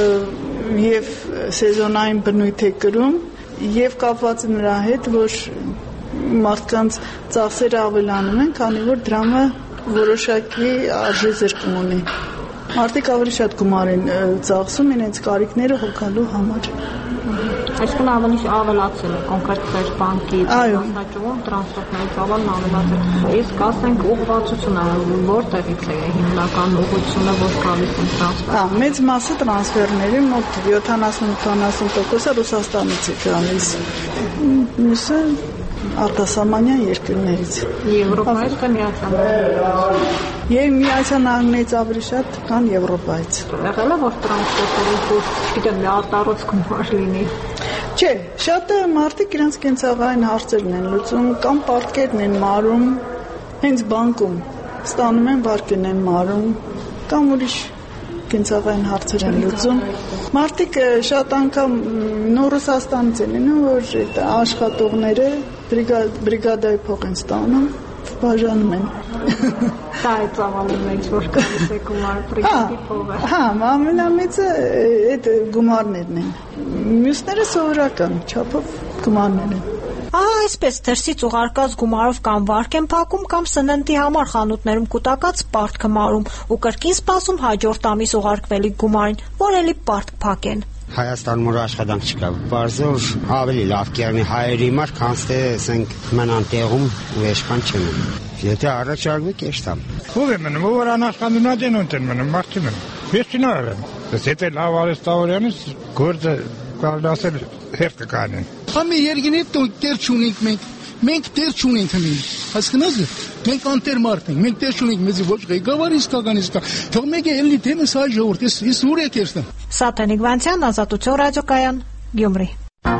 եւ սեզոնային բնույթ է կրում, եւ կապված է նրա հետ, որ մարդկանց ծախսերը ավելանում են, քանի որ դրամը որոշակի արժե զրկում ունի։ Մարդիկ ավելի շատ գումար են ծախսում իրենց կարիքները հոգալու համար։ Այսինքն ավելացել է կոնկրետ ձեր բանկի մասնաճյուղում տրանսֆերների ծավալն ավելացել։ Իսկ ասենք ուղղվածությունը որտեղից է հիմնական ուղղությունը, որ գալիս են տրանսֆեր։ Մեծ մասը տրանսֆերների մոտ 70-80%-ը Ռուսաստանից է գալիս։ Մյուսը արտասահմանյան երկրներից։ Եվրոպայից կամ Միացյալ Եվ Միացյալ Նահանգներից ավելի շատ, քան Եվրոպայից։ Եղել է, որ տրանսպորտերից դուրս, չգիտեմ, արտարոց գումար լինի։ Չէ, շատը մարդիկ իրենց կենցաղային հարցերն են լուծում, կամ պարտքերն են մարում, հենց բանկում ստանում են վարկեն են մարում, կամ ուրիշ կենցաղային հարցեր են լուծում։ Մարդիկ շատ անգամ նոր Ռուսաստանից են լինում, որ աշխատողները բրիգադայի փող են ստանում, բաժանում են։ Դա է ծավալում մեջ, որ գալիս է գումար բրիգադի փողը։ Հա, ամենամեծը այդ գումարներն են։ Մյուսները սովորական չափով գումարներ են։ Ահա այսպես դրսից ուղարկած գումարով կամ վարկ են փակում կամ սննդի համար խանութներում կուտակած պարտքը մարում ու կրկին սպասում հաջորդ ամիս ուղարկվելիք գումարին, որ էլի պարտք փակեն։ Հայաստանում որ աշխատանք չկա, բարձր ավելի լավ կերնի հայերի համար, քան թե ասենք մնան տեղում ու էշքան չեն։ Եթե առաջարկվի կեշտամ։ Ո՞վ է մնում, որ անաշխանդունած են մնում, մարդի մնում։ Ես չնորել եմ։ Եթե լավ արեստավորյանից գործը կարդասել հերթ կանեն։ Ամի երգինի տեր չունենք մենք տեր չունենք հնին։ Հասկանաս դե։ Մենք անտեր մարդ ենք, մենք տեր չունենք, մեզ ոչ ղեկավար իսկական իսկա։ Թող մեկ է ելնի թեմս հայ ժողովուրդ, ես ուր եք երստեմ։ Սաթեն Իգվանցյան, Ազատություն ռադիոկայան, Գյումրի։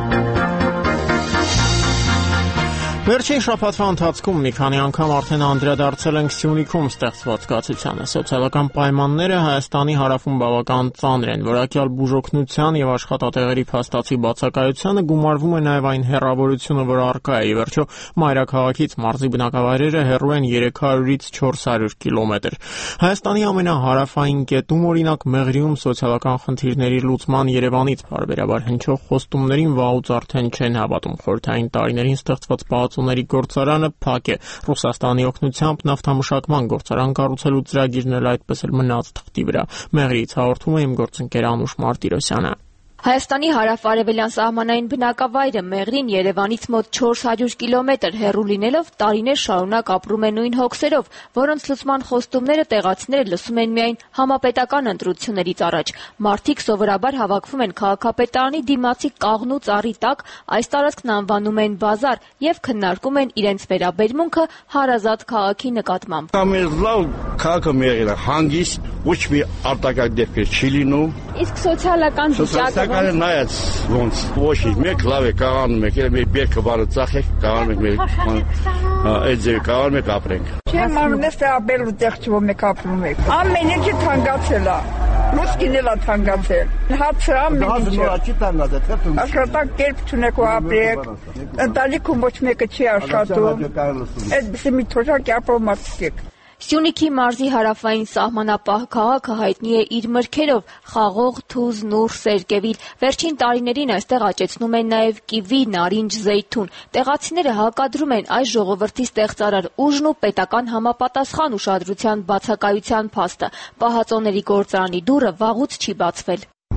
Վերջին շաբաթվա ընթացքում մի քանի անգամ արդեն անդրադարձել ենք Սյունիքում ստեղծված կացությանը։ Սոցիալական պայմանները Հայաստանի հարավում բավական ծանր են։ Որակյալ բուժօգնության եւ աշխատատեղերի փաստացի բացակայությանը գումարվում է նաեւ այն հեռավորությունը, որ առկա է։ Ի վերջո, մայրաքաղաքից մարզի բնակավայրերը հեռու են 300-ից 400 կիլոմետր։ Հայաստանի ամենահարավային կետում, օրինակ, Մեղրիում սոցիալական խնդիրների լուծման Երևանից բարբերաբար հնչող խոստումներին վաղուց արդեն չեն հավատում։ Խորհրդային տարիներին ստեղծված ների գործարանը փակ է։ Ռուսաստանի օգնությամբ նավթամշակման գործարան կառուցելու ծրագիրն էլ այդպես էլ մնաց թղթի վրա։ Մեղրիից հաղորդում է իմ գործընկեր Անուշ Մարտիրոսյանը։ Հայաստանի հարավ-արևելյան սահմանային բնակավայրը Մեղրին Երևանից մոտ 400 կիլոմետր հեռու լինելով տարիներ շարունակ ապրում է նույն հոգսերով, որոնց լուծման խոստումները տեղացիները լսում են միայն համապետական ընտրություններից առաջ։ Մարդիկ սովորաբար հավաքվում են քաղաքապետարանի դիմացի կաղնու ծառի տակ, այս տարածքն անվանում են բազար եւ քննարկում են իրենց վերաբերմունքը հարազատ քաղաքի նկատմամբ։ Քաղաքը Մեղրիը հանգիստ, ոչ մի արտակարգ դեպքեր չի լինում։ Իսկ սոցիալական վիճակը Սակայն նայած ոնց ոչ մեկ լավ է կաղանում եք, մեր բերքը բարը ծախեք, կաղանում եք մեր այդ ձեր կաղանում եք ապրենք։ Չեմ մարմնես թե ապելու տեղ չվում եք ապրում եք։ Ամեն ինչը թանկացել է։ Լուսկին էլ է թանկացել։ Հացը ամեն ինչը։ Աշխատանք կերպ չունեք ու ապրեք։ Ընտանիքում ոչ մեկը չի աշխատում։ Այդպես մի թոշակ ապրում մարդիկ եք։ Սյունիքի մարզի հարավային սահմանապահ քաղաքը հայտնի է իր մրգերով՝ խաղող, թուզ, նուռ, սերկևիլ։ Վերջին տարիներին այստեղ աճեցնում են նաև կիվի, նարինջ, զեյթուն։ Տեղացիները հակադրում են այս ժողովրդի ստեղծարար ուժն ու պետական համապատասխան ուշադրության բացակայության փաստը։ Պահածոների գործարանի դուռը վաղուց չի բացվել։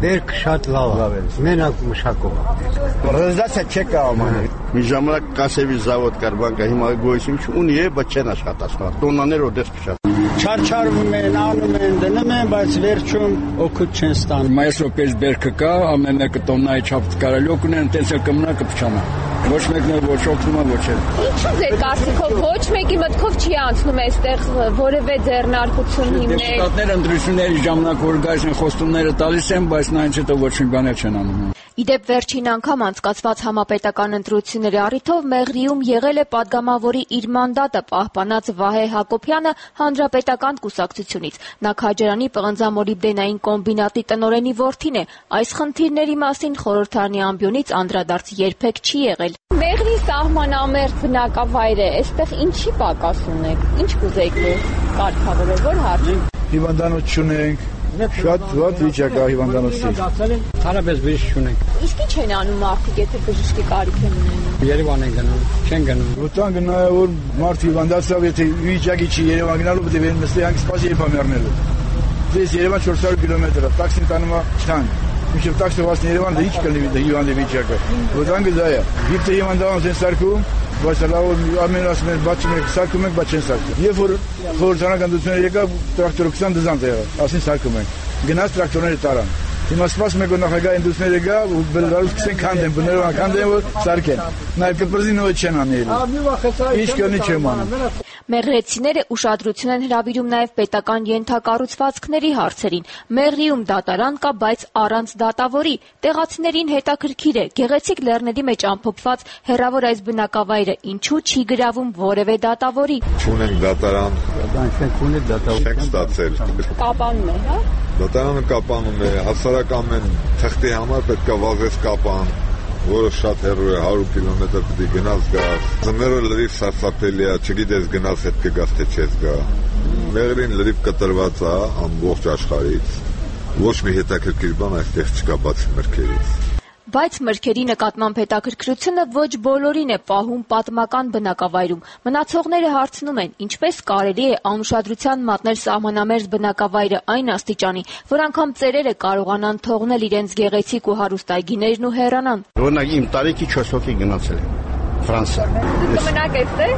Բերք շատ լավ է։ Մենակ մշակող։ Ռեզդասը չեք ամանել։ Մի ժամանակ կասեվի զավոդ կար բանկա հիմա գոյություն չունի է, բայց չեն աշխատացնում։ Տոնաներ օդես փշա։ Չարչարվում են, անում են, դնում են, բայց վերջում օգուտ չեն ստանում։ Մայիսո պես բերքը կա, ամեն մեկը տոննայի չափ կարելի օգնել, տես էլ կմնա կփչանա։ Ոչ մեկն էլ ոչ օգնում է, ոչ էլ։ Ինչու ձեր կարծիքով ոչ մեկի մտքով չի անցնում այստեղ որևէ ձեռնարկություն հիմնել։ Դեպուտատները ընտրությունների ժամանակ որ գայս են խոստումները տալիս են, բայց նրանց հետո ոչ մի բան չեն անում։ Իդեպ վերջին անգամ անցկացված համապետական ընտրությունների առիթով Մեղրիում եղել է падգամավորի իր մանդատը պահպանած Վահե Հակոբյանը հանրապետական կուսակցությունից։ Նա Քաջարանի պղնձամոլիբդենային կոմբինատի տնօրենի որդին է։ Այս խնդիրների մասին խորհրդարանի ամբիոնից անդրադարձ երբեք չի եղել։ Մեղրի սահմանամերձ բնակավայր է, այստեղ ինչի պակաս ունեք։ Ինչ կուզեիք որ կարգավորել, որ հարց։ Հիվանդանոց չունենք։ Շատ վատ վիճակ է հիվանդանոցի։ Հարաբես բժիշկ չունենք։ Իսկ ինչ են անում մարդիկ, եթե բժշկի կարիք են ունենում։ Երևան են գնում, չեն գնում։ Վտանգ նայ որ մարդ հիվանդացավ, եթե վիճակի չի Երևան գնալու, պետք է նստի հանգիստ սպասի երբ մեռնելու։ Դες Երևան 400 կիլոմետր է, տաքսին տանում է չան։ Միշտ տաքսը վասն Երևան դե ինչ կլինի հիվանդի վիճակը։ Վտանգը դա է։ Եթե հիվանդանոց են սարքում, բայց լավ ամեն ասում են բացում եք սարքում եք, բայց չեն սարքում։ Երբ որ խորհրդարանական դուսները եկավ, տրակտորը 20 դզանց եղավ, ասին սարքում են։ Գնաց տրակտորները տարան։ Հիմա սպասում եք որ նախագահ ինդուսները գա ու բլրալուց կսեն քանդեն, բներով քանդեն որ սարքեն։ Նայ կպրզին ոչ չեն անելու։ Ինչ կնի չեմ անում։ Մեղրեցիները ուշադրություն են հրավիրում նաև պետական ենթակառուցվածքների հարցերին։ Մեղրիում դատարան կա, բայց առանց դատավորի։ Տեղացիներին հետաքրքիր է գեղեցիկ լեռների մեջ ամփոփված հեռավոր այս բնակավայրը ինչու չի գրավում որևէ դատավորի։ Չունենք դատարան։ Չենք ունի դատավոր։ Չենք ստացել։ Կապանում է, հա։ Դատարանը կապանում է, հասարակ ամեն թղթի համար պետք է վազես կապան, որը շատ հեռու է, 100 կիլոմետր պետք է գնաս գաս։ Ձմեռը լրիվ սարսափելի է, չգիտես գնաս հետ կգաս թե չես գա։ Մեղրին լրիվ կտրված է ամբողջ աշխարհից։ Ոչ մի հետաքրքիր բան այստեղ չկա բացի մրգերից։ Բայց մրգերի նկատմամբ հետաքրքրությունը ոչ բոլորին է պահում պատմական բնակավայրում։ Մնացողները հարցնում են, ինչպես կարելի է անուշադրության մատնել սահմանամերձ բնակավայրը այն աստիճանի, որ անգամ ծերերը կարողանան թողնել իրենց գեղեցիկ ու հարուստ այգիներն ու հեռանան։ Օրինակ իմ տարիքի 4 հոգի գնացել են Ֆրանսիա։ Դուք կմնաք այստեղ։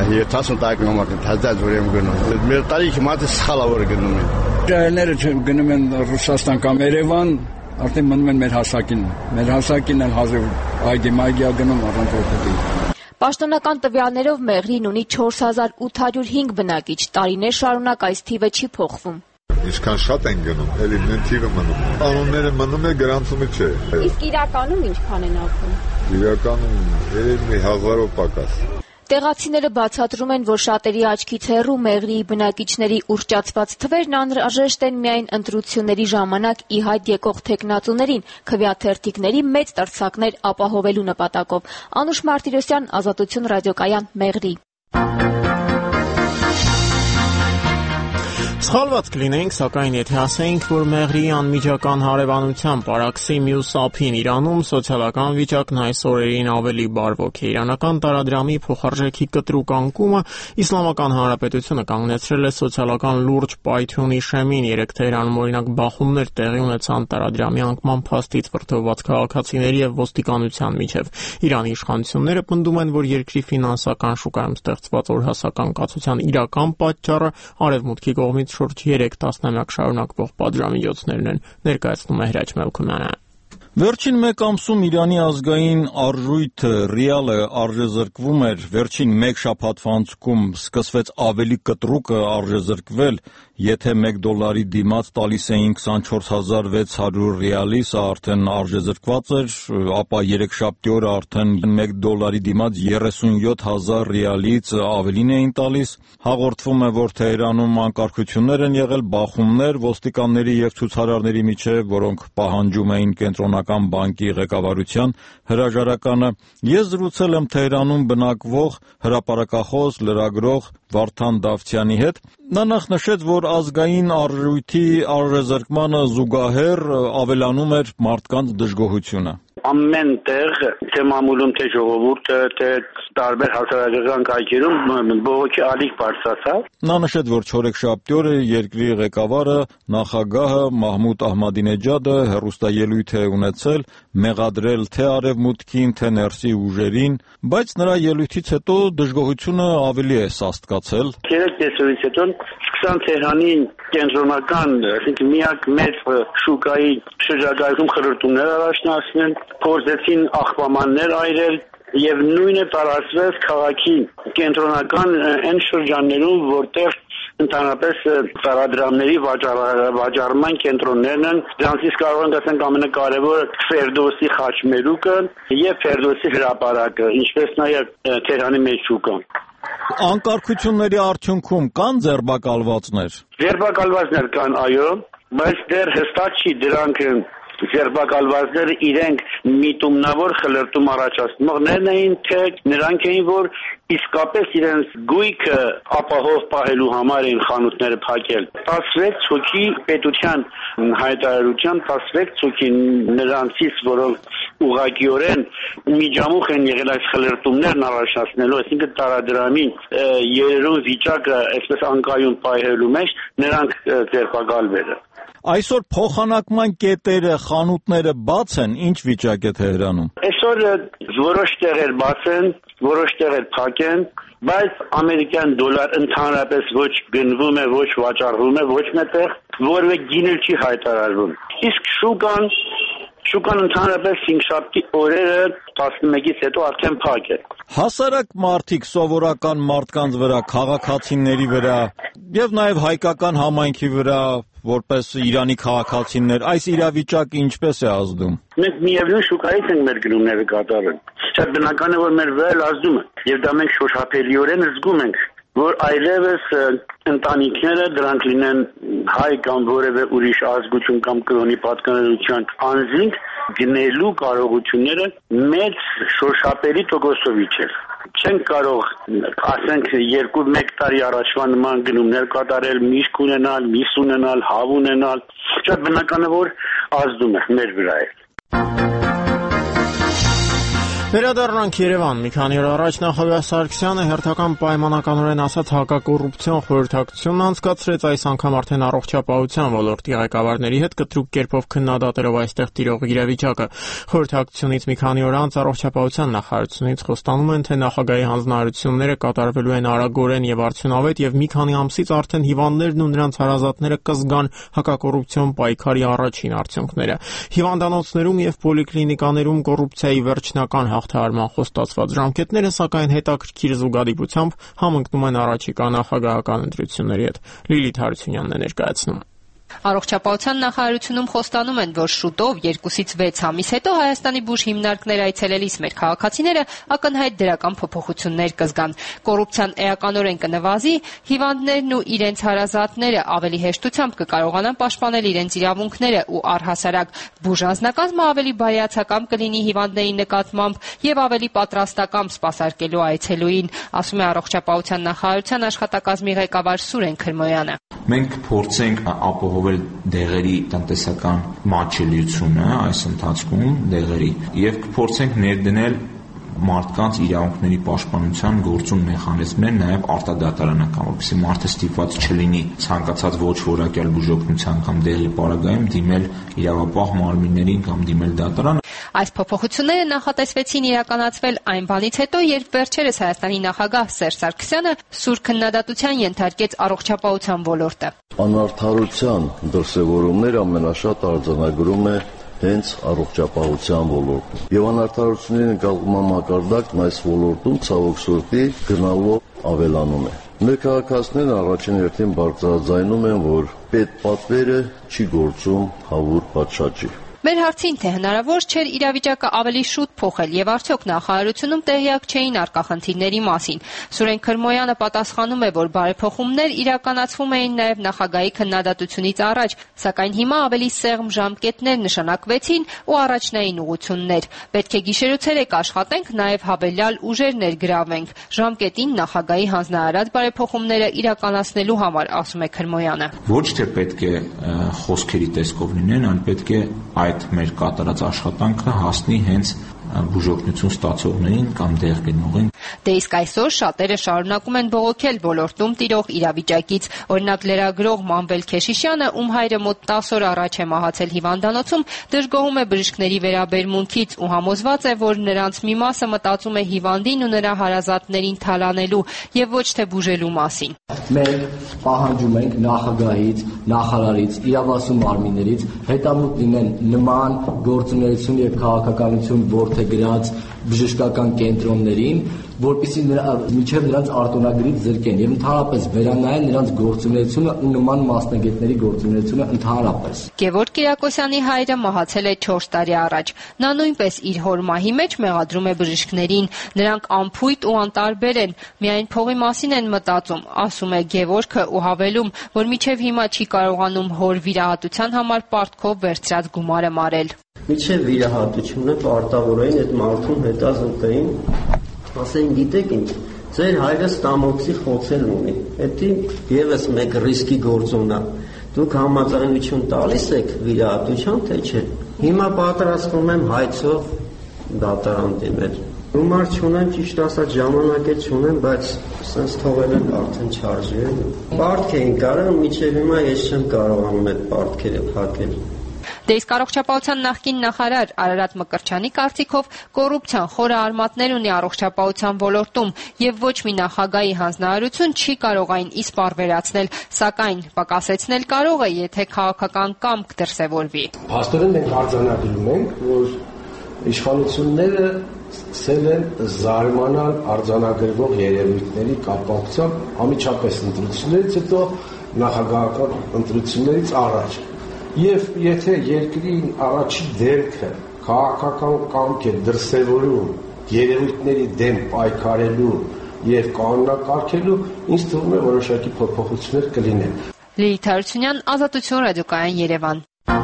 70 տարեկան հազար որ եմ գնում։ Մեր տարիքի մարդը սխալավոր գնում են։ Ճայելները գնում են Ռուսաստան կամ Երևան, արդեն մնում են մեր հասակին։ Մեր հասակին էլ հազիվ այգի գնում առանց օգտի։ Պաշտոնական տվյալներով Մեղրին ունի 4805 բնակիչ, տարիներ շարունակ այս թիվը չի փոխվում։ Ինչքան շատ են գնում, էլի նույն թիվը մնում է։ Անունները մնում է, գրանցումը չէ։ Իսկ իրականում ինչքան են ապրում։ Իրականում երևի 1000-ով պակաս։ Տեղացիները բացատրում են, որ շատերի աչքից հեռու Մեղրիի բնակիչների ուռճացված թվերն անհրաժեշտ են միայն ընտրությունների ժամանակ ի հայտ եկող թեկնածուներին, քվեաթերթիկների մեծ տրցակներ ապահովելու նպատակով։ Անուշ Մարտիրոսյան, Ազատություն ռադիոկայան, Մեղրի։ Սխալված կլինենք, սակայն եթե ասենք, որ Մեղրիի անմիջական հարևանության Պարաքսի մյուս ափին Իրանում սոցիալական վիճակն այս օրերին ավելի բարվոք է։ Իրանական տարադրամի փոխարժեքի կտրուկ անկումը Իսլամական Հանրապետությունը կանգնեցրել է սոցիալական լուրջ պայթյունի շեմին։ Երեկ Թեհրանում օրինակ բախումներ տեղի ունեցան տարադրամի անկման փաստից վրդովված քաղաքացիների եւ ոստիկանության միջև։ Իրանի իշխանությունները պնդում են, որ երկրի ֆինանսական շուկայում ստեղծված օրհասական կացության իրական պատճառը արևմուտքի կողմից շուրջ 3 տասնամյակ շարունակվող պատժամիջոցներն են, ներկայացնում է Հրաչ Մելքումյանը։ Վերջին մեկ ամսում Իրանի ազգային արժույթը ռիալը արժեզրկվում էր, վերջին մեկ շաբաթվա ընթացքում սկսվեց ավելի կտրուկը արժեզրկվել, եթե $1 դիմաց տալիս էին 24600 ռիալի, սա արդեն արժեզրկված էր, ապա երեքշաբթի օրը արդեն $1 դիմաց 37000 ռիալից ավելին էին տալիս։ Հաղորդվում է, որ Թեհրանում անկարգություններ են եղել, բախումներ ոստիկանների եւ ցուցարարների միջև, որոնք պահանջում էին կենտրոնական բանկի ղեկավարության հրաժարականը։ Ես զրուցել եմ Թեհրանում բնակվող հրապարակախոս լրագրող Վարդան Դավթյանի հետ։ Նա նախ նշեց, որ ազգային արժույթի արժեզրկմանը զուգահեռ ավելանում էր մարդկանց դժգոհությունը։ Ամեն տեղ թե մամուլում, թե ժողովուրդը, թե տարբեր հասարակական կայքերում բողոքի ալիք բարձրացավ։ Նա նշեց, որ չորեքշաբթի օրը երկրի ղեկավարը նախագահը Մահմուդ Ահմադինեջադը հեռուստաելույթ է ունեցել, մեղադրել թե արևմուտքին, թե ներսի ուժերին, բայց նրա ելույթից հետո դժգոհությունը ավելի է սաստկացել։ Երեք տեսօրից հետո սկսան Թեհրանի կենտրոնական, այսինքն միակ մեծ շուկայի շրջակայքում խրտումներ առաջնացնել, փորձեցին աղբամաններ այրել եւ նույնը տարածվեց քաղաքի կենտրոնական այն շրջաններում, որտեղ ընդհանրապես տարադրամների վաճառման կենտրոններն են, դրանցից կարող ենք ասենք ամենակարևորը Ֆերդոսի խաչմերուկը եւ Ֆերդոսի հրապարակը, ինչպես նաեւ Թեհրանի մեծ շուկան։ Անկարգությունների արդյունքում կան ձերբակալվածներ։ Ձերբակալվածներ կան, այո, բայց դեռ հստակ չի դրանք ձերբակալվածները իրենք միտումնավոր խլրտում առաջացնողներն էին, թե նրանք էին, որ իսկապես իրենց գույքը ապահով պահելու համար էին խանութները փակել։ 16 հոգի պետության հայտարարության 16 հոգի նրանցից, որոնք ուղղակիորեն միջամուխ են եղել այս խլրտումներն առաջացնելու, այսինքն տարադրամի երերուն վիճակը այսպես անկայուն պահելու մեջ, նրանք ձերբակալվել են։ Այսօր փոխանակման կետերը, խանութները բաց են, ինչ վիճակ է Թեհրանում։ Այսօր որոշ տեղեր բաց են, որոշ տեղեր փակ են, բայց ամերիկյան դոլար ընդհանրապես ոչ գնվում է, ոչ վաճառվում է, ոչ մետեղ, որևէ գին չի հայտարարվում։ Իսկ շուկան ընդհանրապես 5-շաբթի օրերը 11-ից հետո արդեն փակ է։ Հասարակ մարդիկ, սովորական մարդկանց վրա, քաղաքացիների վրա եւ նաեւ հայկական համայնքի վրա, որպես Իրանի քաղաքացիներ, այս իրավիճակը ինչպես է ազդում։ Մենք միևնույն շուկայից ենք մեր գնումները կատարել։ Շատ բնական է, որ մեր վրա ազդում է, եւ դա մենք շոշափելիորեն զգում ենք, որ այլևս ընտանիքները դրանք լինեն հայ կամ որևէ ուրիշ ազգություն կամ կրոնի պատկանելիության անձինք գնելու կարողությունները մեծ շոշափելի տոկոսով իջել։ Չենք կարող, ասենք, 2-1 տարի առաջվա նման գնումներ կատարել, միշկ ունենալ, միս ունենալ, հավ ունենալ։ Շատ բնական է, որ ազդում է մեր վրա է։ Վերադառնանք Երևան։ Մի քանի օր առաջ նախագահ Սարգսյանը հերթական պայմանականորեն ասած հակակոռուպցիոն խորհրդակցություն անցկացրեց, այս անգամ արդեն առողջապահության ոլորտի ղեկավարների հետ կտրուկ կերպով քննադատելով այստեղ տիրող իրավիճակը։ Խորհրդակցությունից մի քանի օր անց առողջապահության նախարարությունից խոստանում են, թե նախագահի հանձնարարությունները կատարվելու են արագորեն եւ արդյունավետ եւ մի քանի ամսից արդեն հիվանդներն ու նրանց հարազատները կզգան հակակոռուպցիոն պայքարի առաջին արդյունքները։ Հիվանդանոցներում եւ պոլիկլինիկաներում կոռուպցիայի վերջնական հաղթահարման խոստացված ժամկետները, սակայն հետաքրքիր զուգադիպությամբ համընկնում են առաջիկա նախագահական ընտրությունների հետ։ Լիլիթ Հարությունյանն է ներկայացնում։ Առողջապահության նախարարությունում խոստանում են, որ շուտով 2-ից 6 ամիս հետո Հայաստանի բուժ հիմնարկներ այցելելիս մեր քաղաքացիները ակնհայտ դրական փոփոխություններ կզգան։ Կոռուպցիան էականորեն կնվազի, հիվանդներն ու իրենց հարազատները ավելի հեշտությամբ կկարողանան պաշտպանել իրենց իրավունքները ու առհասարակ բուժանձնակազմը ավելի բարեացակամ կլինի հիվանդների նկատմամբ եւ ավելի պատրաստակամ սպասարկելու այցելուին, ասում է Առողջապահության նախարարության աշխատակազմի ղեկավար Սուրեն Քրմոյանը։ Մենք փորձենք ապահովել դեղերի տնտեսական մատչելիությունը այս ընթացքում դեղերի եւ կփորձենք ներդնել մարդկանց իրավունքների պաշտպանության գործուն մեխանիզմներ նաև արտադատարանական, որպեսզի մարդը ստիպված չլինի ցանկացած ոչ որակյալ բուժօգնության կամ դեղի պարագայում դիմել իրավապահ մարմիններին կամ դիմել դատարան։ Այս փոփոխությունները նախատեսվեցին իրականացվել այն բանից հետո, երբ վերջերս Հայաստանի նախագահ Սերժ Սարգսյանը սուր քննադատության ենթարկեց առողջապահության ոլորտը։ Անարդարության դրսևորումները ամենաշատ արձանագրում է հենց առողջապահության ոլորտում։ Եվ անարդարությունների նկատմամբ մակարդակն այս ոլորտում ցավոք սրտի գնալով ավելանում է։ Մեր քաղաքացիներն առաջին հերթին բարձրաձայնում են, որ պետպատվերը չի գործում հավուր պատշաճի։ Մեր հարցին, թե հնարավոր չէր իրավիճակը ավելի շուտ փոխել եւ արդյոք նախարարությունում տեղյակ չէին առկա խնդիրների մասին, Սուրեն Քրմոյանը պատասխանում է, որ բարեփոխումներ իրականացվում էին նաեւ նախագահի քննադատությունից առաջ, սակայն հիմա ավելի սեղմ ժամկետներ նշանակվեցին ու առաջնային ուղղություններ։ Պետք է գիշերուցերեկ աշխատենք, նաեւ հավելյալ ուժեր ներգրավենք ժամկետին նախագահի հանձնարարած բարեփոխումները իրականացնելու համար, ասում է Քրմոյանը։ Ոչ թե պետք է խոսքերի տեսքով լինեն, այլ պետք է այդ մեր կատարած աշխատանքը հասնի հենց բուժօգնություն ստացողներին կամ դեղ գնողին։ Դե իսկ այսօր շատերը շարունակում են բողոքել ոլորտում տիրող իրավիճակից։ Օրինակ լրագրող Մանվել Քեշիշյանը, ում հայրը մոտ 10 օր առաջ է մահացել հիվանդանոցում, դժգոհում է բժիշկների վերաբերմունքից ու համոզված է, որ նրանց մի մասը մտածում է հիվանդին ու նրա հարազատներին թալանելու եւ ոչ թե բուժելու մասին։ Մենք պահանջում ենք նախագահից, նախարարից, իրավասու մարմիններից հետամուտ լինեն նման գործունեություն եւ քաղաքականություն որդեգրած բժշկական կենտրոններին, որպեսզի մինչև նրանց արտոնագրից զրկեն եւ ընդհանրապես վերանայեն նրանց գործունեությունը ու նման մասնագետների գործունեությունը ընդհանրապես։ Գևորգ Կիրակոսյանի հայրը մահացել է 4 տարի առաջ։ Նա նույնպես իր հոր մահի մեջ մեղադրում է բժիշկներին։ Նրանք անփույթ ու անտարբեր են, միայն փողի մասին են մտածում, ասում է Գևորգը ու հավելում, որ մինչև հիմա չի կարողանում հոր վիրահատության համար պարտքով վերցրած գումարը մարել։ Մինչև վիրահատությունը պարտավորային այդ մարդուն հետազոտեին, ասեին, գիտեք ինչ, ձեր հայրը ստամոքսի խոցել ունի, դա եւս մեկ ռիսկի գործոն է, դուք համաձայնություն տալիս եք վիրահատության, թե չէ։ Հիմա պատրաստվում եմ հայցով դատարան դիմել։ Գումար չունեմ, ճիշտ ասած ժամանակ էլ չունեմ, բայց սենց թողել եմ արդեն չարժի։ Պարտք էին կարող, մինչև հիմա ես չեմ կարողանում այդ պարտքերը փակել։ Դե իսկ առողջապահության նախկին նախարար Արարատ Մկրտչյանի կարծիքով կոռուպցիան խորը արմատներ ունի առողջապահության ոլորտում եւ ոչ մի նախագահի հանձնարարություն չի կարող այն իսպառ վերացնել, սակայն պակասեցնել կարող է, եթե քաղաքական կամք դրսևորվի։ Փաստորեն մենք արձանագրում ենք, որ իշխանությունները սկսել են զարմանալ արձանագրվող երևույթների կապակցությամբ անմիջապես ընտրություններից հետո նախագահական ընտրություններից առաջ։ Եվ եթե երկրի առաջի դեմքը քաղաքական կամք է դրսևորում երևույթների դեմ պայքարելու եւ կանոնակարգելու, ինձ թվում է որոշակի փոփոխություններ կլինեն։ Լիլիթ Հարությունյան, Ազատություն, Ռադիոկայան, Երևան։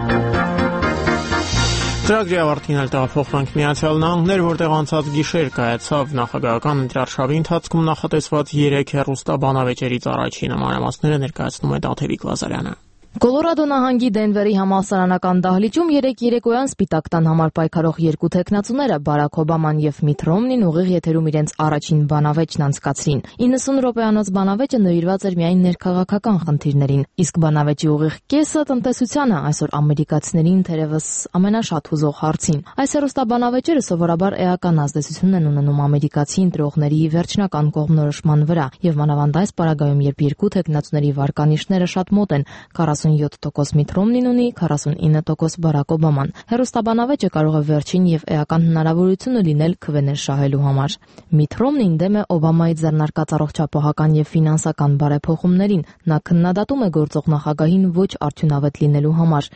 Ծրագրի ավարտին էլ տեղափոխվենք Միացյալ Նահանգներ, որտեղ անցած գիշեր կայացավ նախագահական ընտրարշավի ընթացքում նախատեսված 3 հեռուստաբանավեճերից առաջինը մանրամասները ներկայացնում է Դաթևիկ Լազարյանը։ Կոլորադո նահանգի Դենվերի համալսարանական դահլիճում երեկոյան սպիտակ տան համար պայքարող երկու թեկնածուները Բարաք Օբաման եւ Միթ Ռոմնին ուղիղ եթերում իրենց առաջին բանավեճն անցկացրին։ 90 րոպեանոց բանավեճը նվիրված էր միայն ներքաղաքական խնդիրներին, իսկ բանավեճի ուղիղ կեսը տնտեսությանը, այսօր ամերիկացիներին թերևս ամենաշատ հուզող հարցին։ Այս հեռուստաբանավեճերը սովորաբար էական ազդեցություն են ունենում ամերիկացի ընտրողների վերջնական կողմնորոշման վրա եւ մանավանդ այս պարագայում, երբ երկու թեկնածուների վարկանիշները շատ մոտ են, 47% Միթ Ռոմնին ունի, 49% Բարաք Օբաման։ Հեռուստաբանավեճը կարող է վերջին եւ էական հնարավորությունը լինել քվեներ շահելու համար։ Միթ Ռոմնին դեմ է Օբամայի ձեռնարկած առողջապահական եւ ֆինանսական բարեփոխումներին։ Նա քննադատում է գործող նախագահին ոչ արդյունավետ լինելու համար։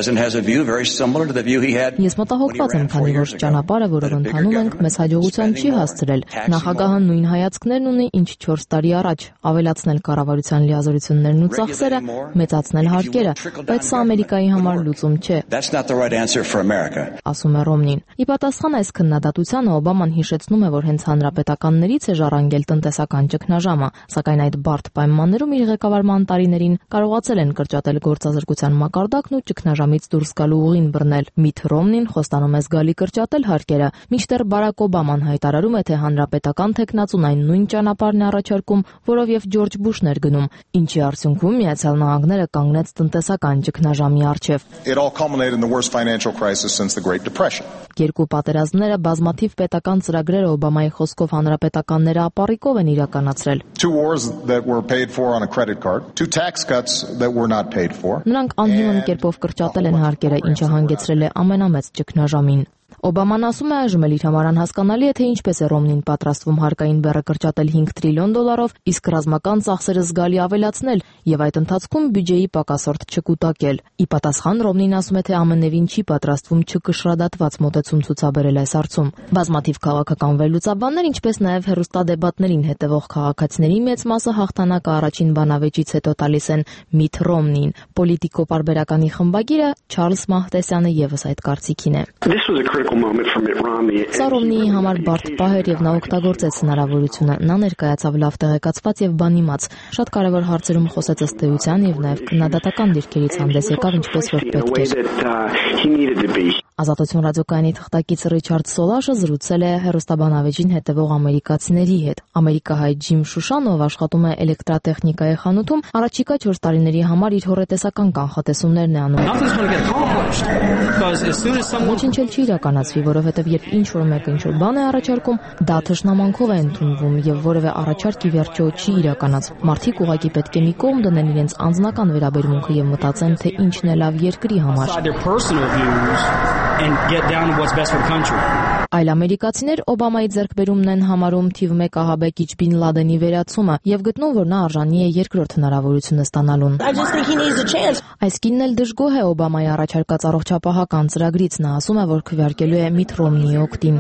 Ես մտահոգված եմ, քանի որ ճանապարհը, որով ընթանում ենք, մեզ հաջողության չի հասցրել։ Նախագահը նույն հայացքներն ունի, ինչ 4 տարի առաջ՝ ավելացնել կառավարության լիազորություններն ու ծախսերը, մեծացնել հարկերը, բայց սա Ամերիկայի համար լուծում չէ, ասում է Ռոմնին։ Ի պատասխան այս քննադատությանը Օբաման հիշեցնում է, որ հենց հանրապետականներից է ժառանգել տնտեսական ճգնաժամը, սակայն այդ բարդ պայմաններում իր ղեկավարման տարիներին կարողացել են կրճատել գործազրկության մակարդակն ու ճգնաժամից դուրս գալու ուղին բռնել։ Միթ Ռոմնին խոստանում է զգալի կրճատել հարկերը, մինչդեռ Բարաք Օբաման հայտարարում է, թե հանրապետական թեկնածուն այն նույն ճանապարհն է առաջարկում, որով եւ Ջորջ Բուշն էր գնում, ինչի արդյունքում Միացյալ Նահանգները կանգնեց տնտեսական ճգնաժամի առջև։ Երկու պատերազմները, բազմաթիվ պետական ծրագրերը Օբամայի խոսքով հանրապետականները ապառիկով են իրականացրել։ Նրանք անհիմն կերպով կրճատել են հարկերը, ինչը հանգեցրել է ամենամեծ ճգնաժամին։ Օբաման ասում է այժմ էլ իր համար անհասկանալի է, թե ինչպես է Ռոմնին պատրաստվում հարկային բեռը կրճատել $5 տրիլիոն, իսկ ռազմական ծախսերը զգալի ավելացնել եւ այդ ընթացքում բյուջեի պակասորդ չկուտակել։ Ի պատասխան Ռոմնին ասում է, թե ԱՄՆ-ին չի պատրաստվում չկշռադատված մոտեցում ցուցաբերել այս հարցում։ Բազմաթիվ քաղաքական վերլուծաբաններ, ինչպես նաեւ հեռուստադեբատներին հետևող քաղաքացիների մեծ մասը հաղթանակը առաջին բանավեճից հետո տալիս են Միթ Ռոմնին։ Պոլիտիկո պարբերականի խմբագիրը Չարլզ Մահտեսյանը եւս այդ կարծիքին է։ Սա Ռոմնիի համար բարդ պահ էր եւ նա օգտագործեց հնարավորությունը։ Նա ներկայացավ լավ տեղեկացված եւ բանիմաց։ Շատ կարեւոր հարցերում խոսեց ըստ էության եւ նաեւ քննադատական դիրքերից հանդես եկավ ինչպես որ պետք էր։ Ազատություն ռադիոկայանի թղթակից Ռիչարդ Սոլաշը զրուցել է հեռուստաբանավեճին հետևող ամերիկացիների հետ։ Ամերիկահայ Ջիմ Շուշան, ով աշխատում է էլեկտրատեխնիկայի խանութում, առաջիկա 4 տարիների համար իր հոռետեսական կանխատեսումներն է անում։ Ոչինչ էլ չի իրականացվի, որովհետև երբ ինչ-որ մեկը ինչ-որ բան է առաջարկում, դա թշնամանքով է ընդունվում եւ որևէ առաջարկ ի վերջո չի իրականացվում։ Մարդիկ ուղղակի պետք է մի կողմ դնեն իրենց անձնական վերաբերմունքը եւ մտածեն, թե ինչն է լավ երկրի համար։ And get down to what's best for the country. Այլ ամերիկացիներ Օբամայի ձեռքբերումն են համարում թիվ 1 ահաբեկիչ Բին Լադենի վերացումը եւ գտնում, որ նա արժանի է երկրորդ հնարավորությունը ստանալուն։ Այս կինն էլ դժգոհ է Օբամայի առաջարկած առողջապահական ծրագրից։ Նա ասում է, որ քվեարկելու է Միթ Ռոմնիի օգտին։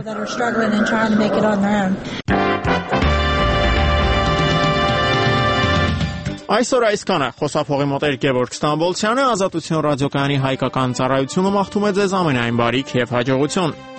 Այսօր այսքանը խոսափողի մոտ Գևորգ Ստամբոլցյանը, Ազատություն ռադիոկայանի հայկական ծառայությունը մաղթում է ձեզ ամենայն բարիք եւ հաջողություն։